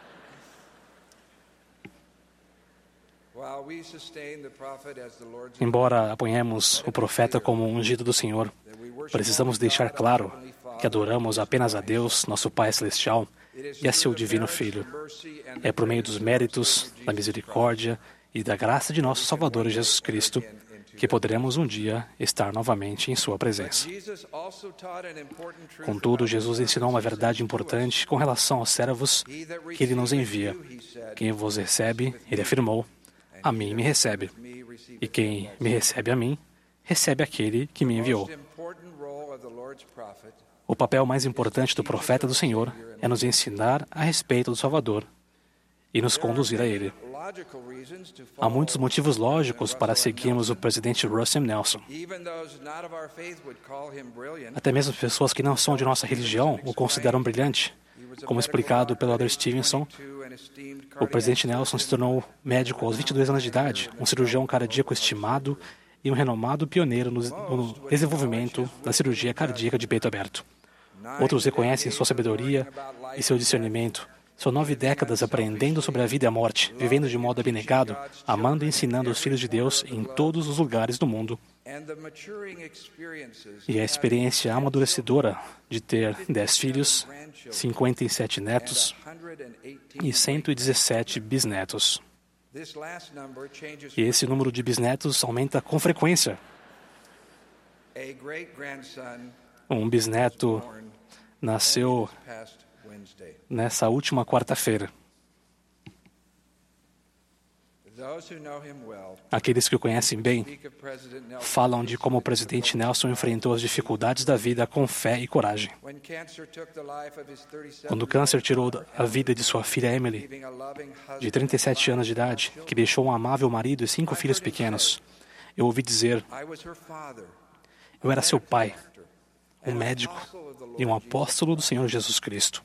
Embora apoiemos o profeta como ungido do Senhor, precisamos deixar claro que adoramos apenas a Deus, nosso Pai Celestial, e a seu Divino Filho. É por meio dos méritos, da misericórdia e da graça de nosso Salvador Jesus Cristo que poderemos um dia estar novamente em sua presença. Contudo, Jesus ensinou uma verdade importante com relação aos servos que ele nos envia. Quem vos recebe, ele afirmou, a mim me recebe. E quem me recebe a mim, recebe aquele que me enviou. O papel mais importante do profeta do Senhor é nos ensinar a respeito do Salvador e nos conduzir a Ele. Há muitos motivos lógicos para seguirmos o presidente Russell M. Nelson. Até mesmo pessoas que não são de nossa religião o consideram brilhante. Como explicado pelo Elder Stevenson, o presidente Nelson se tornou médico aos 22 anos de idade, um cirurgião cardíaco estimado e um renomado pioneiro no desenvolvimento da cirurgia cardíaca de peito aberto. Outros reconhecem sua sabedoria e seu discernimento. São 9 décadas aprendendo sobre a vida e a morte, vivendo de modo abnegado, amando e ensinando os filhos de Deus em todos os lugares do mundo. E a experiência amadurecedora de ter 10 filhos, 57 netos e 117 bisnetos. E esse número de bisnetos aumenta com frequência. Um bisneto nasceu nessa última quarta-feira. Aqueles que o conhecem bem falam de como o presidente Nelson enfrentou as dificuldades da vida com fé e coragem. Quando o câncer tirou a vida de sua filha Emily, de 37 anos de idade, que deixou um amável marido e 5 filhos pequenos, eu ouvi dizer: eu era seu pai, um médico e um apóstolo do Senhor Jesus Cristo.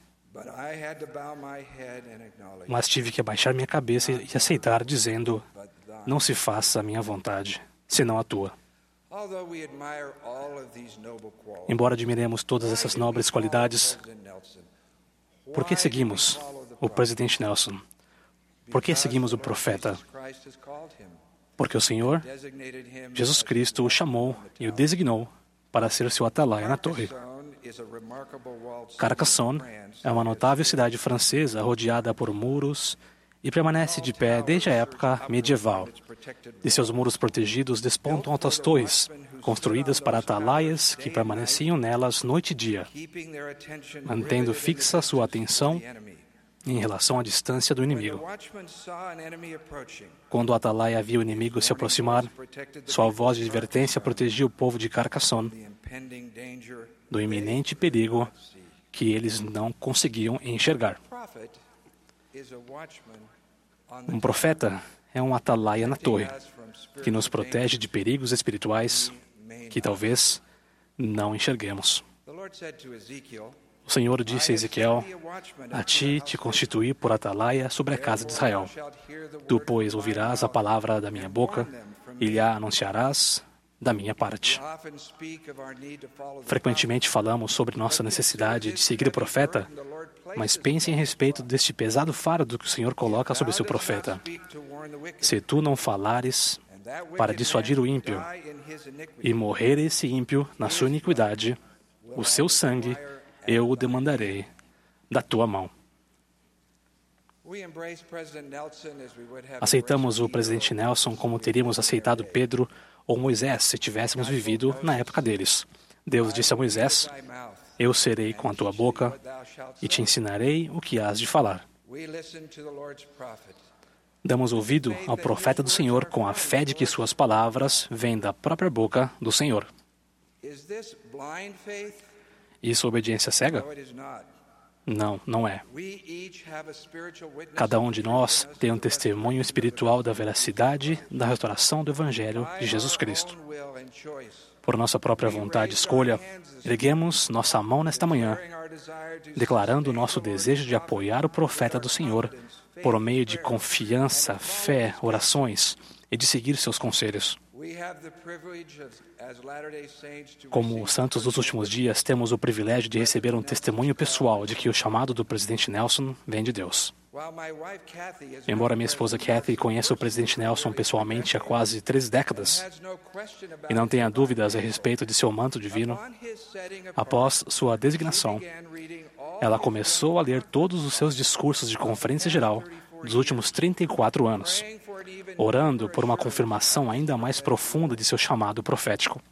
Mas tive que abaixar minha cabeça e aceitar, dizendo: não se faça a minha vontade, senão a tua. Embora admiremos todas essas nobres qualidades, por que seguimos o presidente Nelson? Por que seguimos o profeta? Porque o Senhor, Jesus Cristo, o chamou e o designou para ser seu atalaia na torre. Carcassonne é uma notável cidade francesa rodeada por muros e permanece de pé desde a época medieval. De seus muros protegidos despontam altas torres, construídas para atalaias que permaneciam nelas noite e dia, mantendo fixa sua atenção em relação à distância do inimigo. Quando o atalaia via o inimigo se aproximar, sua voz de advertência protegia o povo de Carcassonne do iminente perigo que eles não conseguiam enxergar. Um profeta é um atalaia na torre, que nos protege de perigos espirituais que talvez não enxerguemos. O Senhor disse a Ezequiel: a ti te constituí por atalaia sobre a casa de Israel. Tu, pois, ouvirás a palavra da minha boca e lhe a anunciarás da minha parte. Frequentemente falamos sobre nossa necessidade de seguir o profeta, mas pense em respeito deste pesado fardo que o Senhor coloca sobre seu profeta. Se tu não falares para dissuadir o ímpio e morrer esse ímpio na sua iniquidade, o seu sangue eu o demandarei da tua mão. Aceitamos o presidente Nelson como teríamos aceitado Pedro ou Moisés se tivéssemos vivido na época deles. Deus disse a Moisés: eu serei com a tua boca e te ensinarei o que hás de falar. Damos ouvido ao profeta do Senhor com a fé de que suas palavras vêm da própria boca do Senhor. Isso é obediência cega? Não, não é. Cada um de nós tem um testemunho espiritual da veracidade da restauração do Evangelho de Jesus Cristo. Por nossa própria vontade e escolha, erguemos nossa mão nesta manhã, declarando nosso desejo de apoiar o profeta do Senhor por meio de confiança, fé, orações e de seguir seus conselhos. Como santos dos últimos dias, temos o privilégio de receber um testemunho pessoal de que o chamado do presidente Nelson vem de Deus. Embora minha esposa Kathy conheça o presidente Nelson pessoalmente há quase 3 décadas e não tenha dúvidas a respeito de seu manto divino, após sua designação, ela começou a ler todos os seus discursos de conferência geral dos últimos 34 anos, orando por uma confirmação ainda mais profunda de seu chamado profético.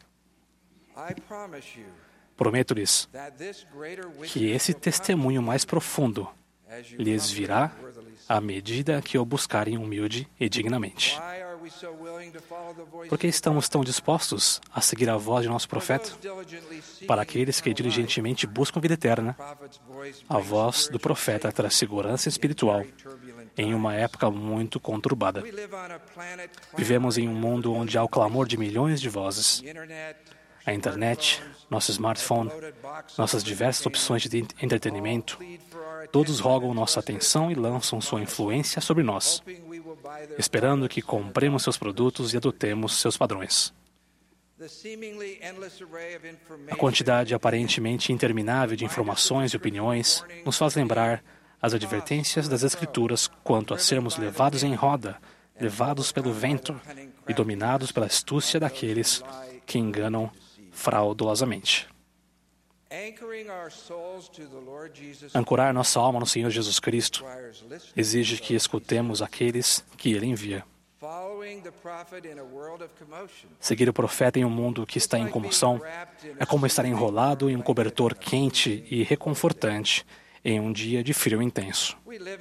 Prometo-lhes que esse testemunho mais profundo lhes virá à medida que o buscarem humilde e dignamente. Por que estamos tão dispostos a seguir a voz de nosso profeta? Para aqueles que diligentemente buscam a vida eterna, a voz do profeta traz segurança espiritual em uma época muito conturbada. Vivemos em um mundo onde há o clamor de milhões de vozes. A internet, nosso smartphone, nossas diversas opções de entretenimento, todos rogam nossa atenção e lançam sua influência sobre nós, esperando que compremos seus produtos e adotemos seus padrões. A quantidade aparentemente interminável de informações e opiniões nos faz lembrar as advertências das Escrituras quanto a sermos levados em roda, levados pelo vento e dominados pela astúcia daqueles que enganam fraudulosamente. Ancorar nossa alma no Senhor Jesus Cristo exige que escutemos aqueles que Ele envia. Seguir o profeta em um mundo que está em comoção é como estar enrolado em um cobertor quente e reconfortante em um dia de frio intenso.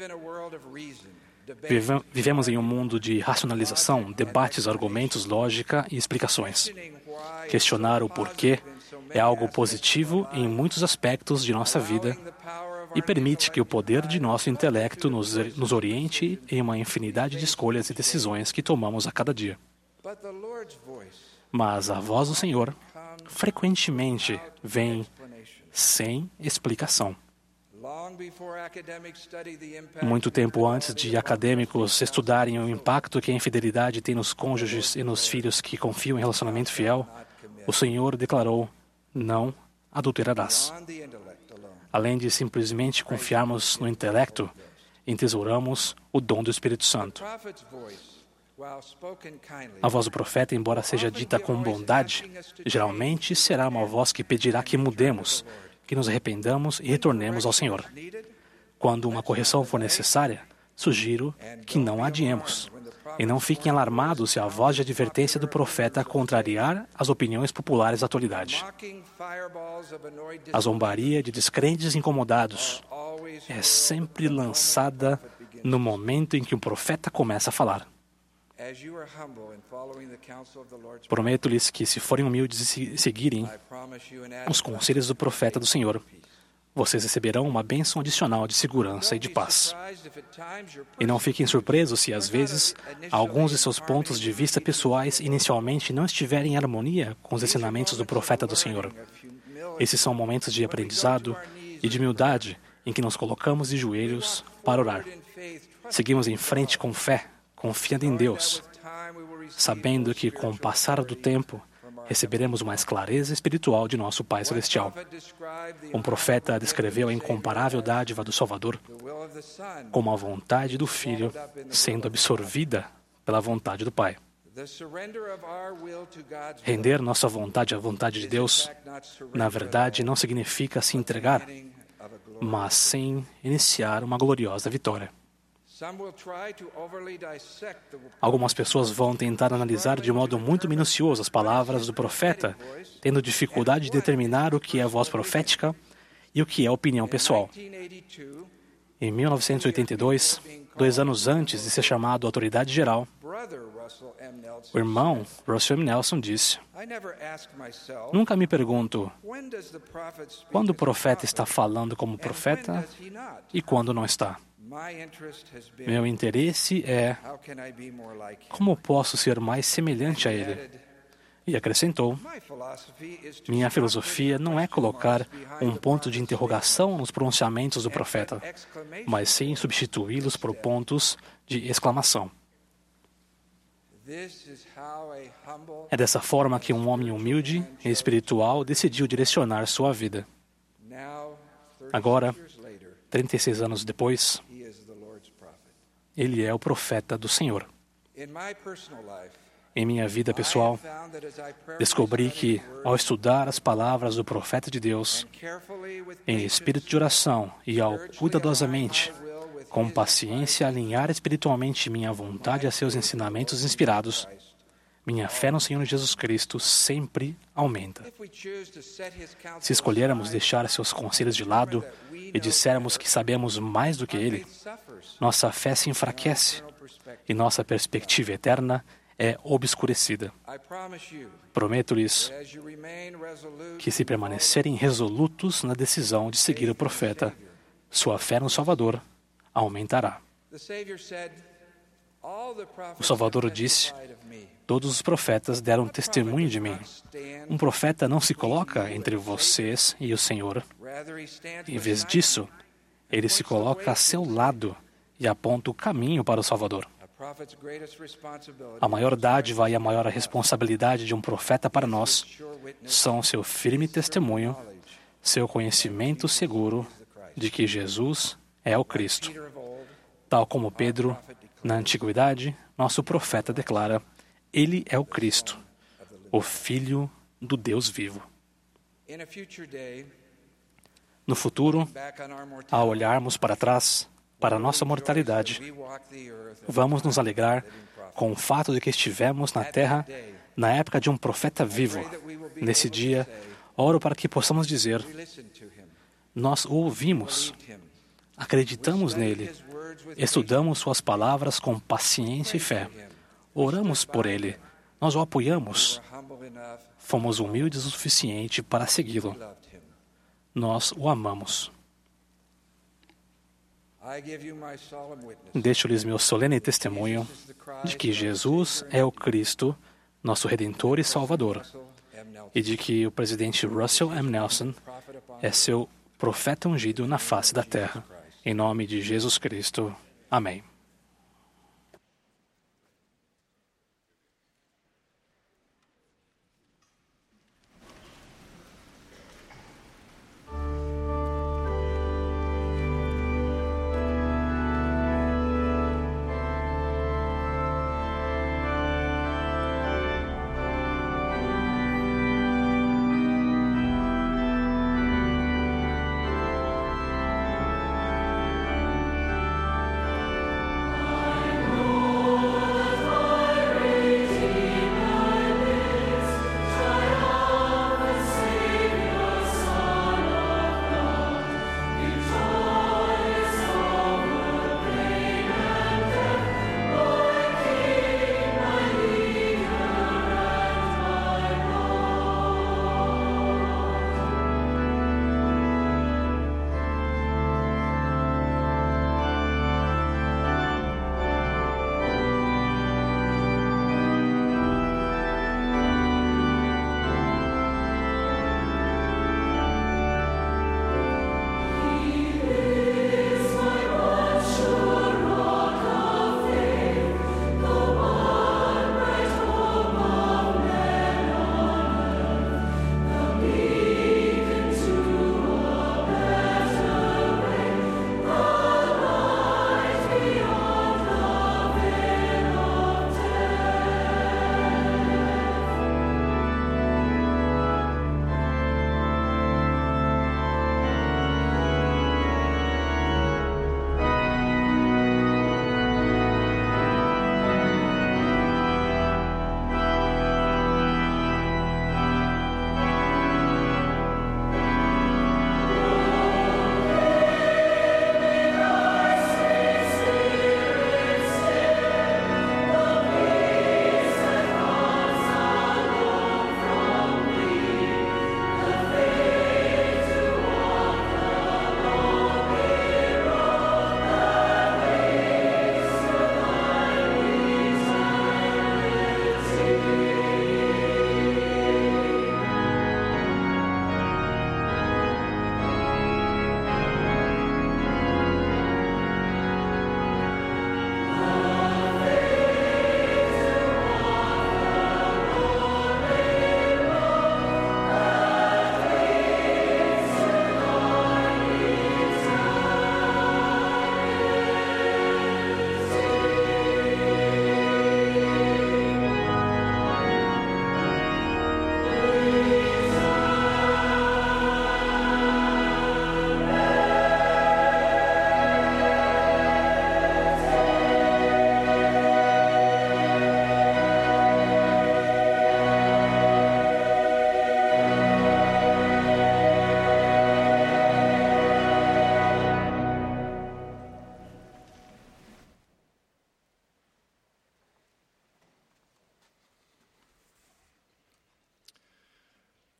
Vivemos em um mundo de racionalização, debates, argumentos, lógica e explicações. Questionar o porquê é algo positivo em muitos aspectos de nossa vida e permite que o poder de nosso intelecto nos oriente em uma infinidade de escolhas e decisões que tomamos a cada dia. Mas a voz do Senhor frequentemente vem sem explicação. Muito tempo antes de acadêmicos estudarem o impacto que a infidelidade tem nos cônjuges e nos filhos que confiam em relacionamento fiel, o Senhor declarou: não adulterarás. Além de simplesmente confiarmos no intelecto, entesouramos o dom do Espírito Santo. A voz do profeta, embora seja dita com bondade, geralmente será uma voz que pedirá que mudemos, que nos arrependamos e retornemos ao Senhor. Quando uma correção for necessária, sugiro que não adiemos. E não fiquem alarmados se a voz de advertência do profeta contrariar as opiniões populares da atualidade. A zombaria de descrentes incomodados é sempre lançada no momento em que o profeta começa a falar. Prometo-lhes que, se forem humildes e seguirem os conselhos do profeta do Senhor, vocês receberão uma bênção adicional de segurança e de paz. E não fiquem surpresos se, às vezes, alguns de seus pontos de vista pessoais inicialmente não estiverem em harmonia com os ensinamentos do profeta do Senhor. Esses são momentos de aprendizado e de humildade em que nos colocamos de joelhos para orar. Seguimos em frente com fé, confiando em Deus, sabendo que, com o passar do tempo, receberemos mais clareza espiritual de nosso Pai Celestial. Um profeta descreveu a incomparável dádiva do Salvador como a vontade do Filho sendo absorvida pela vontade do Pai. Render nossa vontade à vontade de Deus, na verdade, não significa se entregar, mas sim iniciar uma gloriosa vitória. Algumas pessoas vão tentar analisar de modo muito minucioso as palavras do profeta, tendo dificuldade de determinar o que é voz profética e o que é opinião pessoal. Em 1982, 2 anos antes de ser chamado autoridade geral, o irmão Russell M. Nelson disse: "Nunca me pergunto quando o profeta está falando como profeta e quando não está. Meu interesse é como posso ser mais semelhante a ele." E acrescentou: "Minha filosofia não é colocar um ponto de interrogação nos pronunciamentos do profeta, mas sim substituí-los por pontos de exclamação." É dessa forma que um homem humilde e espiritual decidiu direcionar sua vida. Agora, 36 anos depois, ele é o profeta do Senhor. Em minha vida pessoal, descobri que, ao estudar as palavras do profeta de Deus, em espírito de oração e ao cuidadosamente, com paciência, alinhar espiritualmente minha vontade a seus ensinamentos inspirados, Minha fé no Senhor Jesus Cristo sempre aumenta. Se escolhermos deixar seus conselhos de lado e dissermos que sabemos mais do que Ele, nossa fé se enfraquece e nossa perspectiva eterna é obscurecida. Prometo-lhes que, se permanecerem resolutos na decisão de seguir o profeta, sua fé no Salvador aumentará. O Salvador disse: todos os profetas deram testemunho de mim. Um profeta não se coloca entre vocês e o Senhor. Em vez disso, ele se coloca a seu lado e aponta o caminho para o Salvador. A maior dádiva e a maior responsabilidade de um profeta para nós são seu firme testemunho, seu conhecimento seguro de que Jesus é o Cristo. Tal como Pedro, na Antiguidade, nosso profeta declara: Ele é o Cristo, o Filho do Deus vivo. No futuro, ao olharmos para trás, para a nossa mortalidade, vamos nos alegrar com o fato de que estivemos na Terra na época de um profeta vivo. Nesse dia, oro para que possamos dizer: nós o ouvimos, acreditamos nele, estudamos suas palavras com paciência e fé, oramos por ele, nós o apoiamos, fomos humildes o suficiente para segui-lo, nós o amamos. Deixo-lhes meu solene testemunho de que Jesus é o Cristo, nosso Redentor e Salvador, e de que o presidente Russell M. Nelson é seu profeta ungido na face da terra. Em nome de Jesus Cristo. Amém.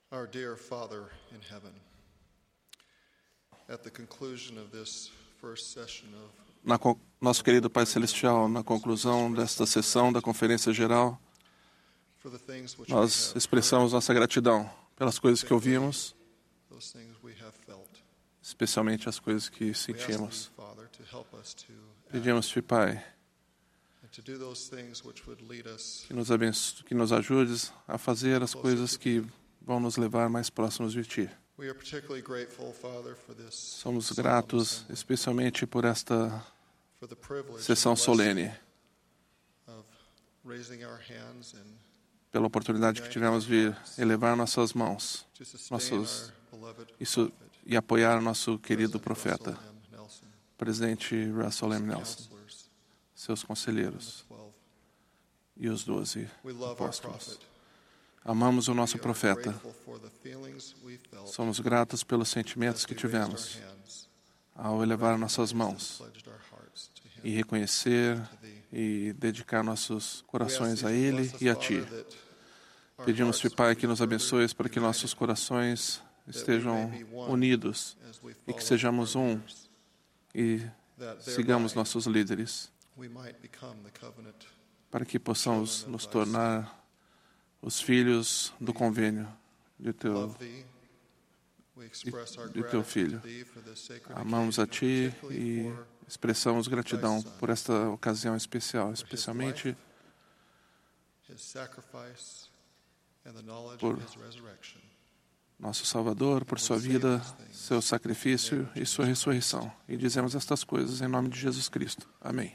Our dear Father in heaven, at the conclusion of this first session of Nosso querido Pai Celestial, na conclusão desta sessão da Conferência Geral, nós expressamos nossa gratidão pelas coisas que ouvimos, especialmente as coisas que sentimos. Pedimos-te, Pai, que nos ajudes a fazer as coisas que vão nos levar mais próximos de Ti. Somos gratos, especialmente por esta sessão solene, pela oportunidade que tivemos de elevar nossas mãos e apoiar nosso querido profeta, presidente Russell M. Nelson, seus conselheiros e os 12 apóstolos. Amamos o nosso profeta. Somos gratos pelos sentimentos que tivemos ao elevar nossas mãos e reconhecer e dedicar nossos corações a Ele e a Ti. Pedimos-te, Pai, que nos abençoes para que nossos corações estejam unidos e que sejamos um e sigamos nossos líderes, para que possamos nos tornar os filhos do convênio de Teu Filho. Amamos a Ti e expressamos gratidão por esta ocasião especial, especialmente por nosso Salvador, por sua vida, seu sacrifício e sua ressurreição. E dizemos estas coisas em nome de Jesus Cristo. Amém.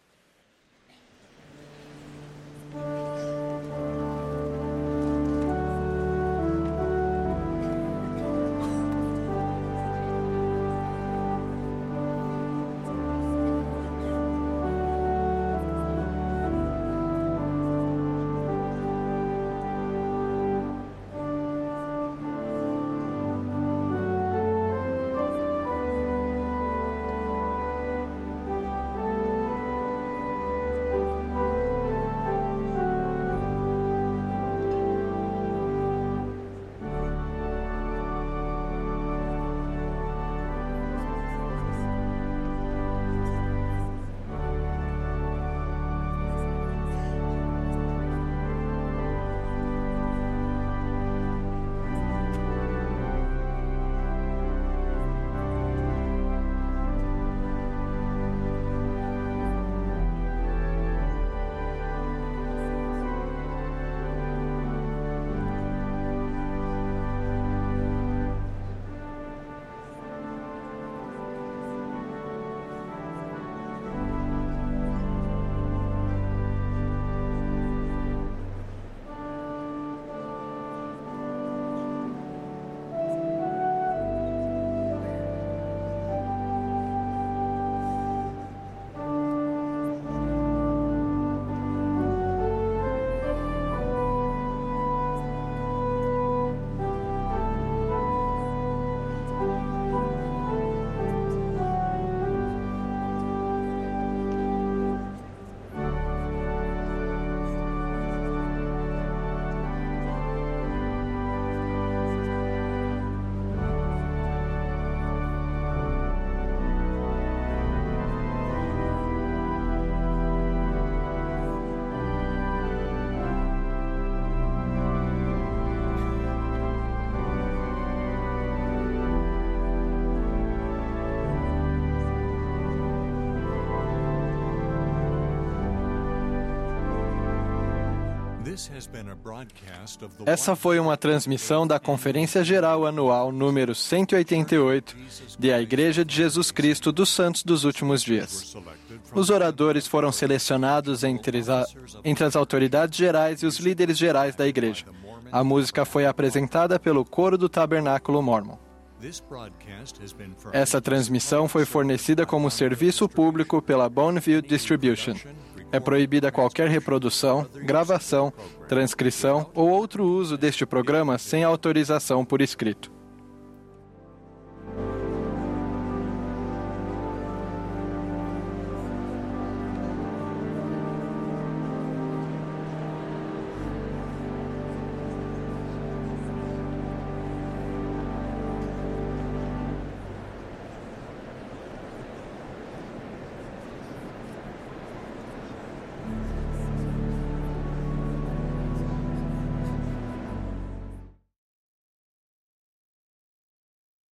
Essa foi uma transmissão da Conferência Geral Anual número 188 da Igreja de Jesus Cristo dos Santos dos Últimos Dias. Os oradores foram selecionados entre as autoridades gerais e os líderes gerais da Igreja. A música foi apresentada pelo Coro do Tabernáculo Mórmon. Essa transmissão foi fornecida como serviço público pela Bonneville Distribution. É proibida qualquer reprodução, gravação, transcrição ou outro uso deste programa sem autorização por escrito.